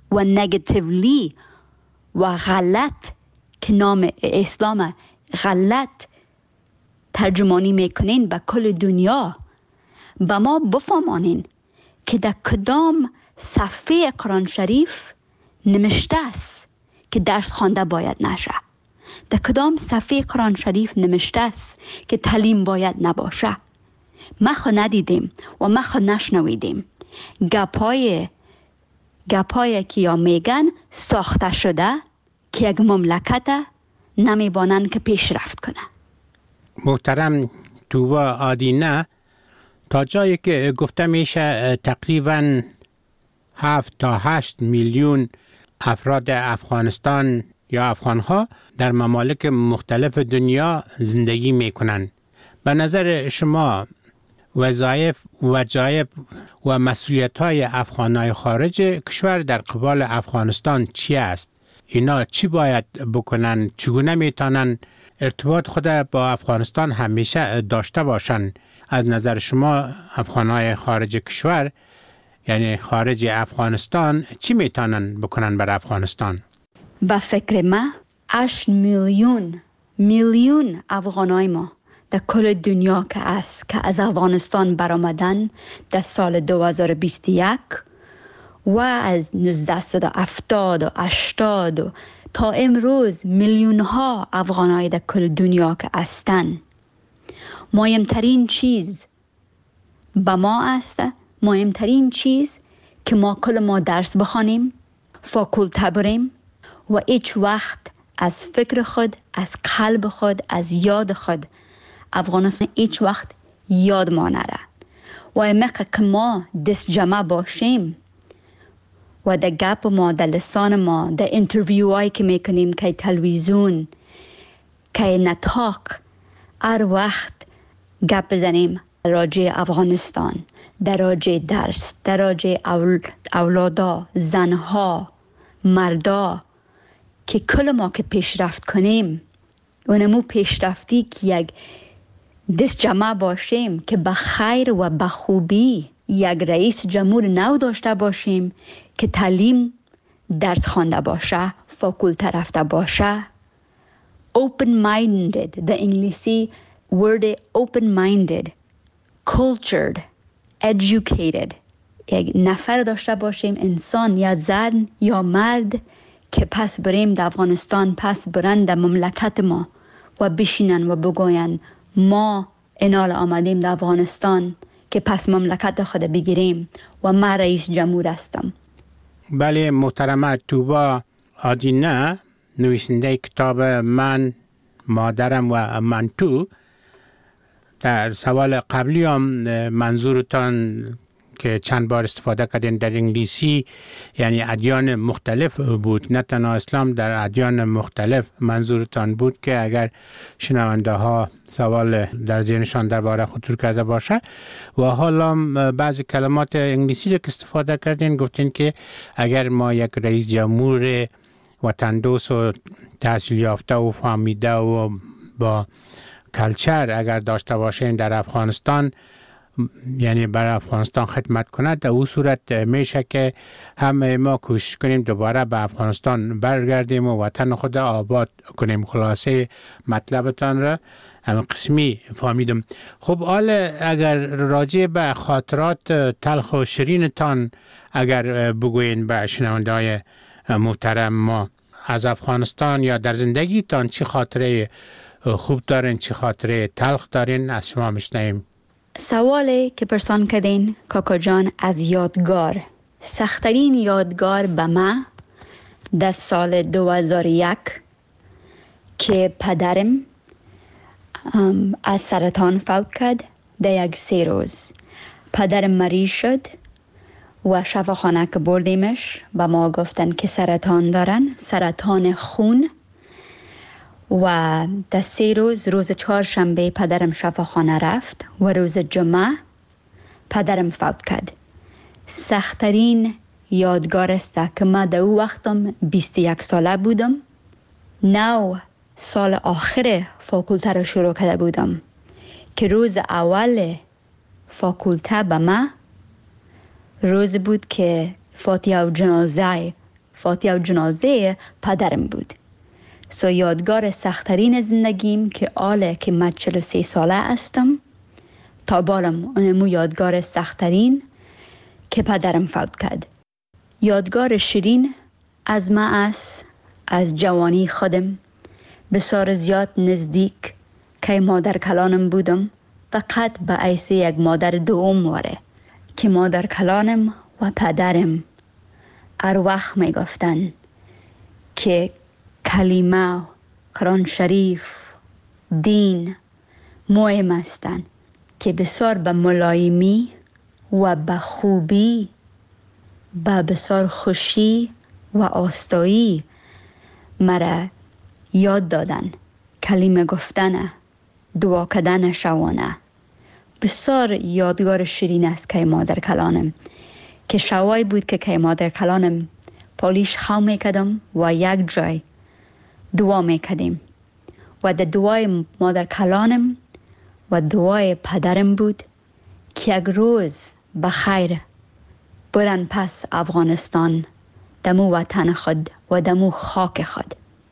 [SPEAKER 16] و نگاتیولی و غلط که نام اسلام غلط ترجمانی میکنین به کل دنیا، به ما بفهمانین که در کدام صفحه قرآن شریف نمشته است که درس خوانده باید نشه، در کدام صفحه قرآن شریف نمشته است که تعلیم باید نباشه. ما خو ندیدیم و ما خو نشنویدیم. گپای گپای که یا میگن ساخته شده که یک مملکت نمیبانن که پیشرفت کنه.
[SPEAKER 15] محترم توبا آدینه، تا جایی که گفته میشه تقریباً هفت تا هشت میلیون افراد افغانستان یا افغانها در ممالک مختلف دنیا زندگی میکنن. به نظر شما وظایف وجایب و مسئولیت های افغانای خارج کشور در قبال افغانستان چی است؟ اینا چی باید بکنن؟ چگونه میتونن ارتباط خود با افغانستان همیشه داشته باشن؟ از نظر شما افغانای خارج کشور، یعنی خارج افغانستان، چی میتونن بکنن بر افغانستان؟
[SPEAKER 16] با فکر ما هشت میلیون میلیون افغانای ما در کل دنیا که است که از افغانستان برآمدن در سال دو هزار و بیست و یک و از نوزده هفتاد و هشتاد و تا امروز میلیون ها افغانای در کل دنیا که هستند. مهمترین چیز با ما است، مهمترین چیز که ما کل ما درس بخوانیم، فاکولته بریم و هیچ وقت از فکر خود، از قلب خود، از یاد خود افغانستان هیچ وقت یاد ما نره. و امقه که ما دست جمع باشیم و در گپ ما، در لسان ما، در انترویو هایی که میکنیم که تلویزیون، که نطاق، هر وقت گپ بزنیم راجع افغانستان، در راجع درس، در راجع اول، اولادا، زنها، مردا، که کل ما که پیشرفت کنیم و نمو پیشرفتی که یک دست جمع باشیم که به خیر و به خوبی یک رئیس جمهور نو داشته باشیم که تعلیم درس خوانده باشه، فاکولته رفته باشه، open minded، در انگلیسی word open minded، cultured، educated، یک نفر داشته باشیم، انسان یا زن یا مرد که پس بریم در افغانستان، پس برن در مملکت ما و بشینن و بگوین ما انال آمدیم در افغانستان که پس مملکت خود بگیریم و ما رئیس جمهور هستم.
[SPEAKER 15] بله محترمه توبا آدینه، نویسنده کتاب من، مادرم و من تو، در سوال قبلی هم منظورتان که چند بار استفاده کردین در انگلیسی، یعنی ادیان مختلف بود، نه تنها اسلام، در ادیان مختلف منظورتان بود که اگر شنونده ها سوال در ذهنشان درباره خطور کرده باشه. و حالا بعضی کلمات انگلیسی رو که استفاده کردین، گفتین که اگر ما یک رئیس جمهور وطن دوست و تحصیل یافته و فهمیده و با کلچر اگر داشته باشین در افغانستان، یعنی برای افغانستان خدمت کند، در او صورت میشه که همه ما کوشش کنیم دوباره به افغانستان برگردیم و وطن خود آباد کنیم. خلاصه مطلبتان را هم قسمی فهمیدم. خب حالا اگر راجع به خاطرات تلخ و شیرینتان اگر بگوین به شنونده های محترم ما از افغانستان یا در زندگیتان، چی خاطره خوب دارین، چی خاطره تلخ دارین، از شما میشنویم.
[SPEAKER 16] سوالی که پرسان کردین کاکا جان از یادگار، سخترین یادگار به ما در سال دو هزار و یک که پدرم از سرطان فوت کرد. در یک سه روز پدرم مریض شد و شفاخانه که بردیمش، به ما گفتن که سرطان دارن، سرطان خون. و در سه روز، روز چهارشنبه پدرم شفاخانه رفت و روز جمعه پدرم فوت کرد. سخترین یادگار است که ما در او وقتم بیست و یک ساله بودم، نو سال آخر فاکولته رو شروع کرده بودم که روز اول فاکولته به ما روز بود که فاتحه و جنازه فاتحه و جنازه پدرم بود. سو یادگار سخترین زندگیم که آله که من چهل و سه ساله هستم تا بالم اونمو یادگار سخترین که پدرم فوت کرد. یادگار شیرین از ما است از جوانی خودم بسیار زیاد نزدیک که مادر کلانم بودم، فقط به عیسی یک مادر دوم واره که مادر کلانم و پدرم هر وقت می گفتن که کلمه قرآن شریف دین مهم هستند که بسیار به ملایمی و به خوبی به بسیار خوشی و آستایی مرا یاد دادن کلمه گفتن دعا کردن شوانه. بسیار یادگار شیرین است که مادر کلانم که شوای بود که که مادر کلانم پالیش خو میکدم و یک جای دعا میکدیم و در دعای مادر کلانم و دعای پدرم بود که یک روز بخیر برن پس افغانستان دمو وطن خود و دمو خاک خود.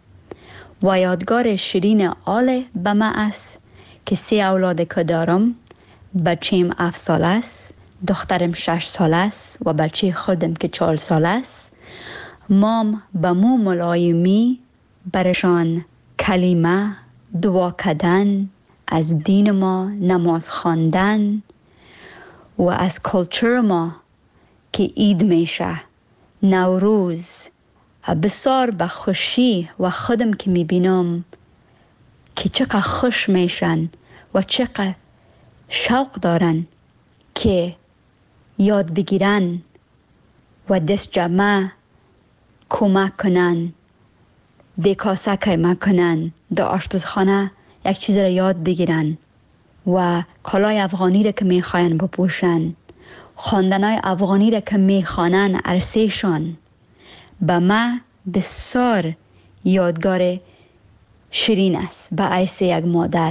[SPEAKER 16] و یادگار شیرین آله به من است که سه اولاد که دارم، بچیم هفت ساله است، دخترم شش ساله است و بچه خودم که چهار ساله است. مام به مو ملایمی برشان کلمه دعا کردن از دین ما، نماز خواندن و از کلچر ما که عید میشه، نوروز، بسیار به خوشی و خودم که میبینم که چقدر خوش میشن و چقدر شوق دارن که یاد بگیرن و دست جمع کمک کنن، دکاسه کمک کنن، در آشپزخانه یک چیز را یاد بگیرن و کالای افغانی را که میخواین بپوشن، خواندنای افغانی را که میخوانن عرصهشان. به من بسیار یادگار شیرین است به عیس یک مادر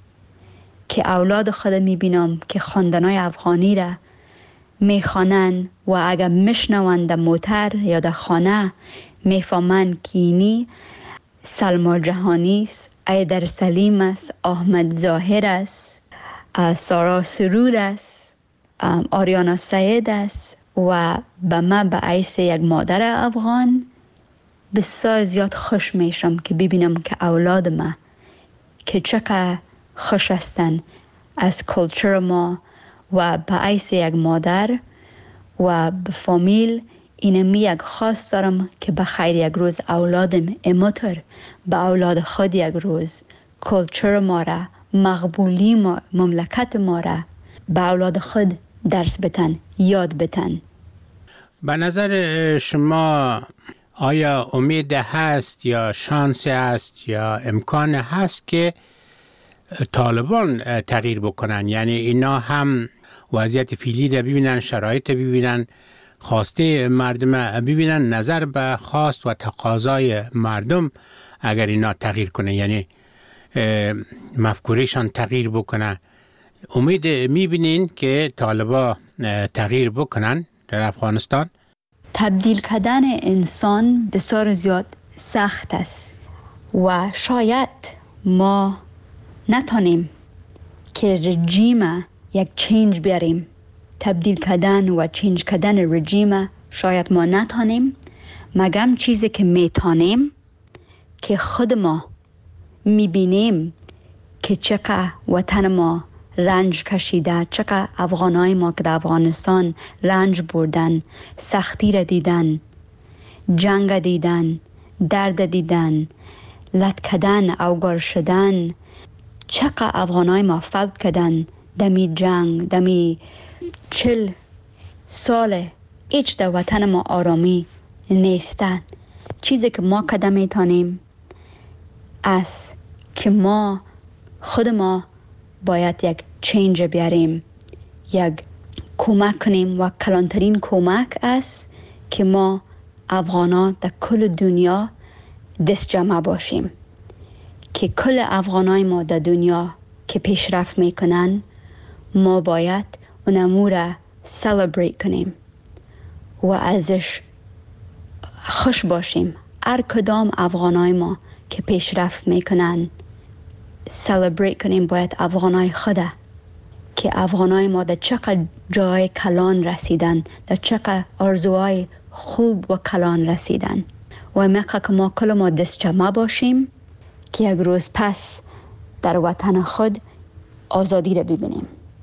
[SPEAKER 16] که اولاد خود میبینم که خواندنای افغانی را میخوانن و اگر میشنون در موتر یا در خانه میفهمن که اینی سلما جهانی است، ایدر سلیم است، احمد ظاهر است، سارا سرور است، آریانا سید است و به من به عیس یک مادر افغان بسیار زیاد خوش میشم که ببینم که اولاد ما که چقدر خوش هستن از کلچر ما و به عیس یک مادر و به فامیل. اینمی یک خواست دارم که به خیر یک روز اولادم امتر به اولاد خود یک روز کلچر ما را، مقبولی ما، مملکت ما را به اولاد خود درس بتن، یاد بتن.
[SPEAKER 15] به نظر شما آیا امید هست یا شانس هست یا امکان هست که طالبان تغییر بکنن؟ یعنی اینا هم وضعیت فعلی را ببینن، شرایط ببینن، خواسته مردم ببینن، نظر به خواست و تقاضای مردم اگر اینا تغییر کنه، یعنی مفکورشان تغییر بکنه. امید میبینین که طالبا تغییر بکنن در افغانستان؟
[SPEAKER 16] تبدیل کردن انسان بسیار زیاد سخت است و شاید ما نتونیم که رژیم یک چینج بیاریم. تبدیل کردن و چینج کردن رژیم شاید ما نتونیم، مگم چیزی که میتونیم که خود ما میبینیم که چقدر وطن ما رنج کشیده، چقدر افغانای ما که در افغانستان رنج بردن، سختی را دیدن، جنگ دیدن، درد دیدن، لط کردن، اوگار شدن، چقدر افغانای ما فوت کردن دمی جنگ، دمی چل سال هیچ در وطن ما آرامی نیستن. چیزی که ما قدم میتونیم است که ما خود ما باید یک چینج بیاریم، یک کمک کنیم و کلانترین کمک است که ما افغانا در کل دنیا دست جمع باشیم، که کل افغانای ما در دنیا که پیشرفت میکنن ما باید اونمو را سلبریت کنیم و ازش خوش باشیم. هر کدام افغانای ما که پیشرفت میکنن سلبریت کنیم باید افغانای خوده که افغانای ما در چقدر جای کلان رسیدن، در چقدر آرزوهای خوب و کلان رسیدن و میخواه که ما کل ما دست جمع باشیم که یک روز پس در وطن خود آزادی را ببینیم.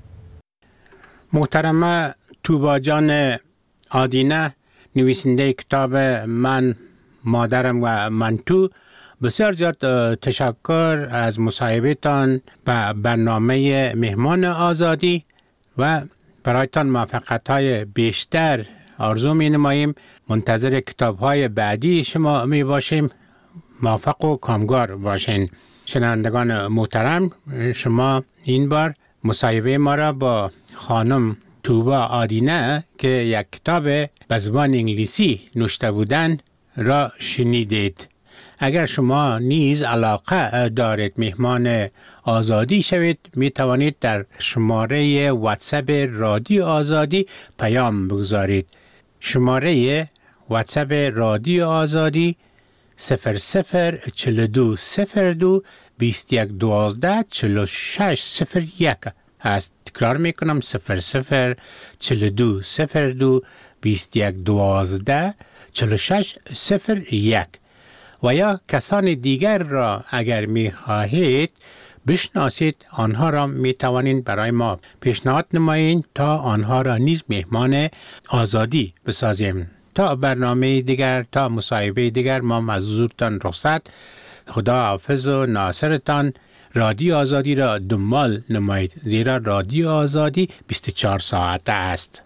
[SPEAKER 15] محترمه توبا جان آدینه، نویسنده کتاب من، مادرم و من تو، بسیار زیاد تشکر از مصاحبهتان به برنامه مهمان آزادی و برایتان موفقیت‌های بیشتر آرزو می نماییم. منتظر کتاب‌های بعدی شما می باشیم. موفق و کامگار باشین. شنوندگان محترم، شما این بار مصاحبه ما را با خانم توبا آدینه که یک کتاب به زبان انگلیسی نوشته بودند را شنیدید. اگر شما نیز علاقه دارید مهمان آزادی شوید، می توانید در شماره واتساپ رادیو آزادی پیام بگذارید. شماره واتساپ رادیو آزادی صفر صفر چهل دو صفر دو بیست یک دوازده چهل و شش صفر یک است. تکرار میکنم صفر صفر چهل دو صفر دو بیست یک دوازده چهل و شش صفر یک. و یا کسان دیگر را اگر می خواهید بشناسید، آنها را می توانید برای ما پیشنهاد نمایید تا آنها را نیز مهمان آزادی بسازیم. تا برنامه دیگر، تا مصاحبه دیگر، ما از حضورتان رخصت. خدا حافظ و ناصرتان. رادیو آزادی را دنبال نمایید، زیرا رادیو آزادی بیست و چهار ساعته است.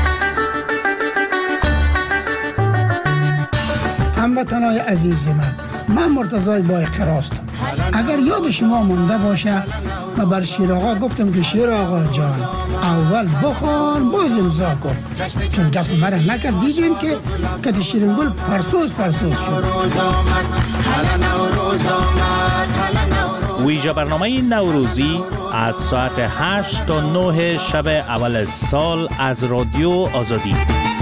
[SPEAKER 17] هموطنای عزیز من، من مرتضی بای قراستم. اگر یاد شما مونده باشه، من بر شیر آقا گفتم که شیر آقا جان اول بخوان باز امضا کن، چون گپ مرا نکرد دیدیم که کت شیرین گل پرسوز پرسوز شد.
[SPEAKER 18] ویژه برنامه نوروزی از ساعت هشت تا نه شب اول سال از رادیو آزادی.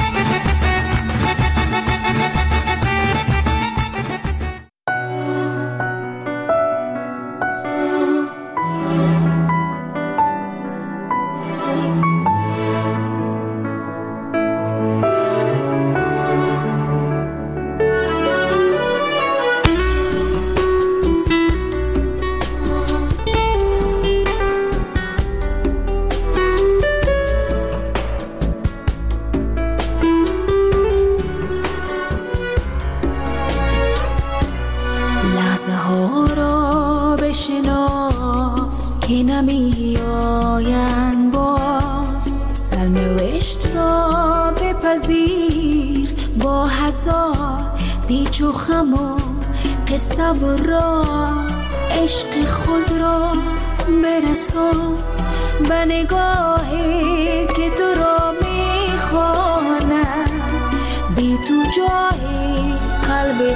[SPEAKER 14] قصه و راز عشق خود را برسان به نگاهی که تو را میخواند، بی تو جای قلب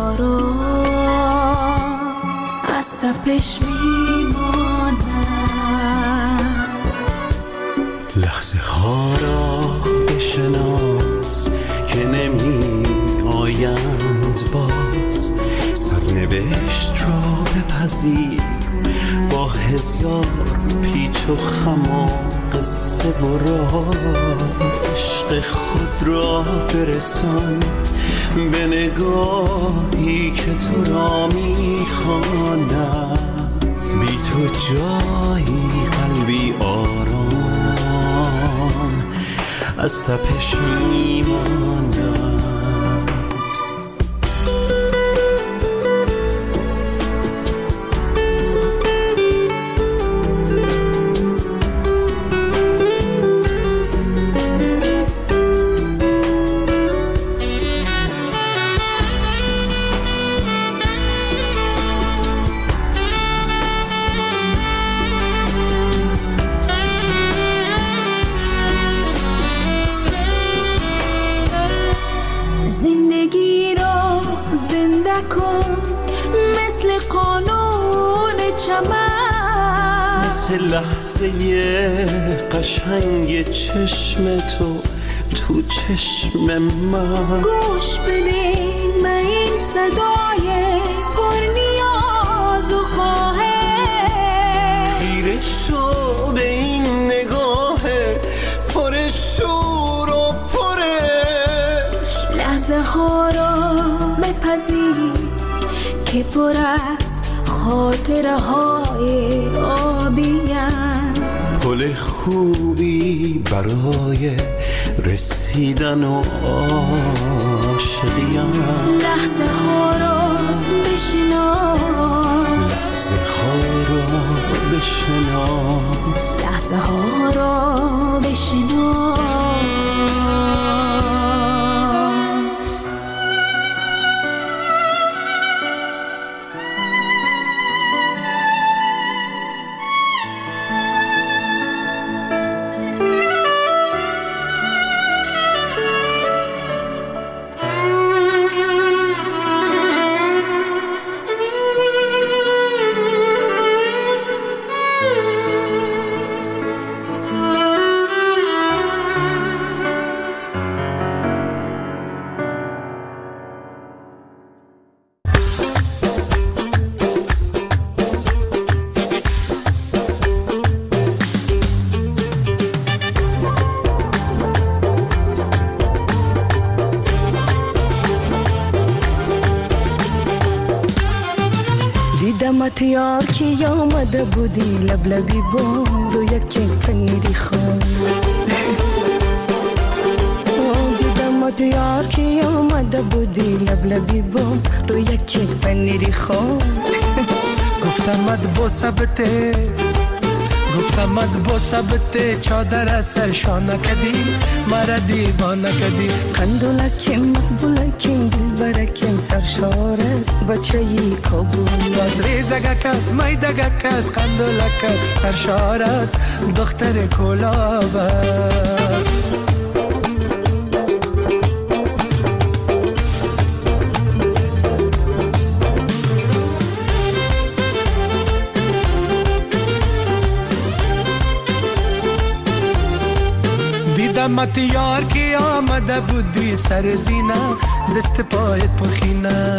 [SPEAKER 14] آرام از تپش میماند.
[SPEAKER 19] لحظه ها را بشناس که نمی آیند باز، سرنوشت را بپذیر با هزار پیچ و خم و قصه و راز. عشق خود را برسان به نگاهی که تو را میخواند، بی تو جایی قلبی آرام از تپش میماند. لحظه قشنگ چشم تو تو چشم من.
[SPEAKER 14] گوش بده به این صدای پر نیاز و خواهش،
[SPEAKER 19] خیره شو به این نگاه پر شور و پرش.
[SPEAKER 14] لحظه ها را بپذیر که پر از خاطره های آبیم،
[SPEAKER 19] پل خوبی برای رسیدن و عاشقیم.
[SPEAKER 14] لحظه ها را بشناس،
[SPEAKER 19] لحظه ها را بشناس،
[SPEAKER 14] لحظه ها را بشناس.
[SPEAKER 20] دیدمت یار کی آمده بودی لبلبی بام رو یکی پنیری خان. دیدمت یار کی آمده بودی لبلبی بام رو یکی پنیری خان.
[SPEAKER 21] گفتمت با ثبته گفتمت با ثبته چادر از سرشانه کدی مرا دیوانه کدی.
[SPEAKER 20] قندولکیم مقبولکیم دلبرکیم سرشار است بچه ای کابل.
[SPEAKER 21] از ریزگک از میدگک از قندولک سرشار است دختر کلاب است. دیدمت یار کی آمده بودی سر زینه دست پایت پرخینه.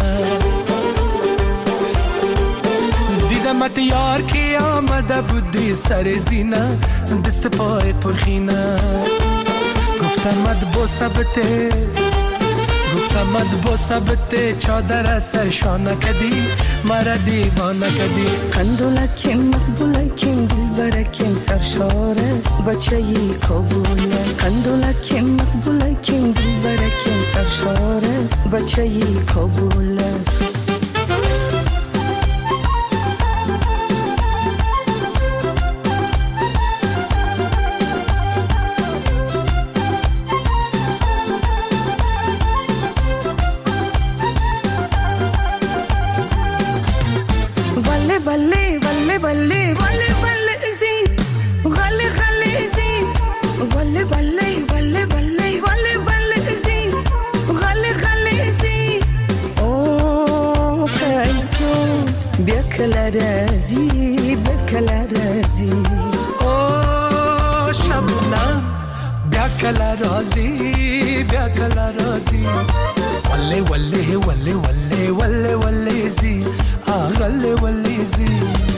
[SPEAKER 21] دیدمت یار کی آمده بودی سر زینه دست پایت پرخینه. گفتمت با ثبته گفتمت با ثبته چادر از سرشانه کدی مرا دیوانه کدی.
[SPEAKER 20] قندولکیم مقبولکیم دلبرکیم سرشار است بچه ای کابل. قندولکیم مقبولکیم دلبرکیم سرشار است بچه ای کابل است. بله بله بله بله بله زی غله غله زی بله بله بله بله بله بله زی غله غله زی. او قیس جون بیا کلا رازی بیا کلا رازی.
[SPEAKER 21] او شبنم بیا کلا رازی بیا کلا رازی. وله وله وله وله وله وله زی آغله وله زی.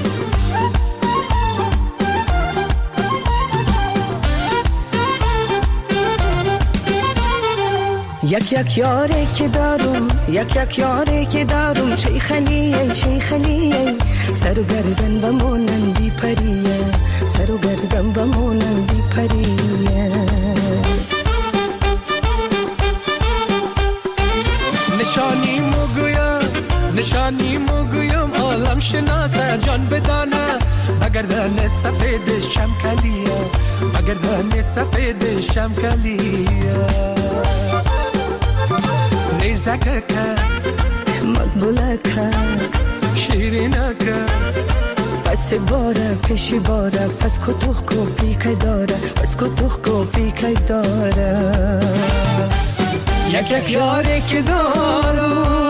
[SPEAKER 20] یک یک یاری که دارم یک یک یاری که دارم شیخلیه شیخلیه. سر و گردن بمونن بی پریه سر و گردن بمونن بی پریه.
[SPEAKER 21] نشانی مگویم نشانی مگویم عالم شناسه جان بدانه بگردن سفید شمکلیه بگردن سفید شمکلیه. ریزکه
[SPEAKER 20] مقبوله که
[SPEAKER 21] شیرینه که
[SPEAKER 20] پس باره پیشی باره پس کتوخ کو پیکای داره پس کتوخ کو پیکای داره.
[SPEAKER 21] یک یک یاری که دارم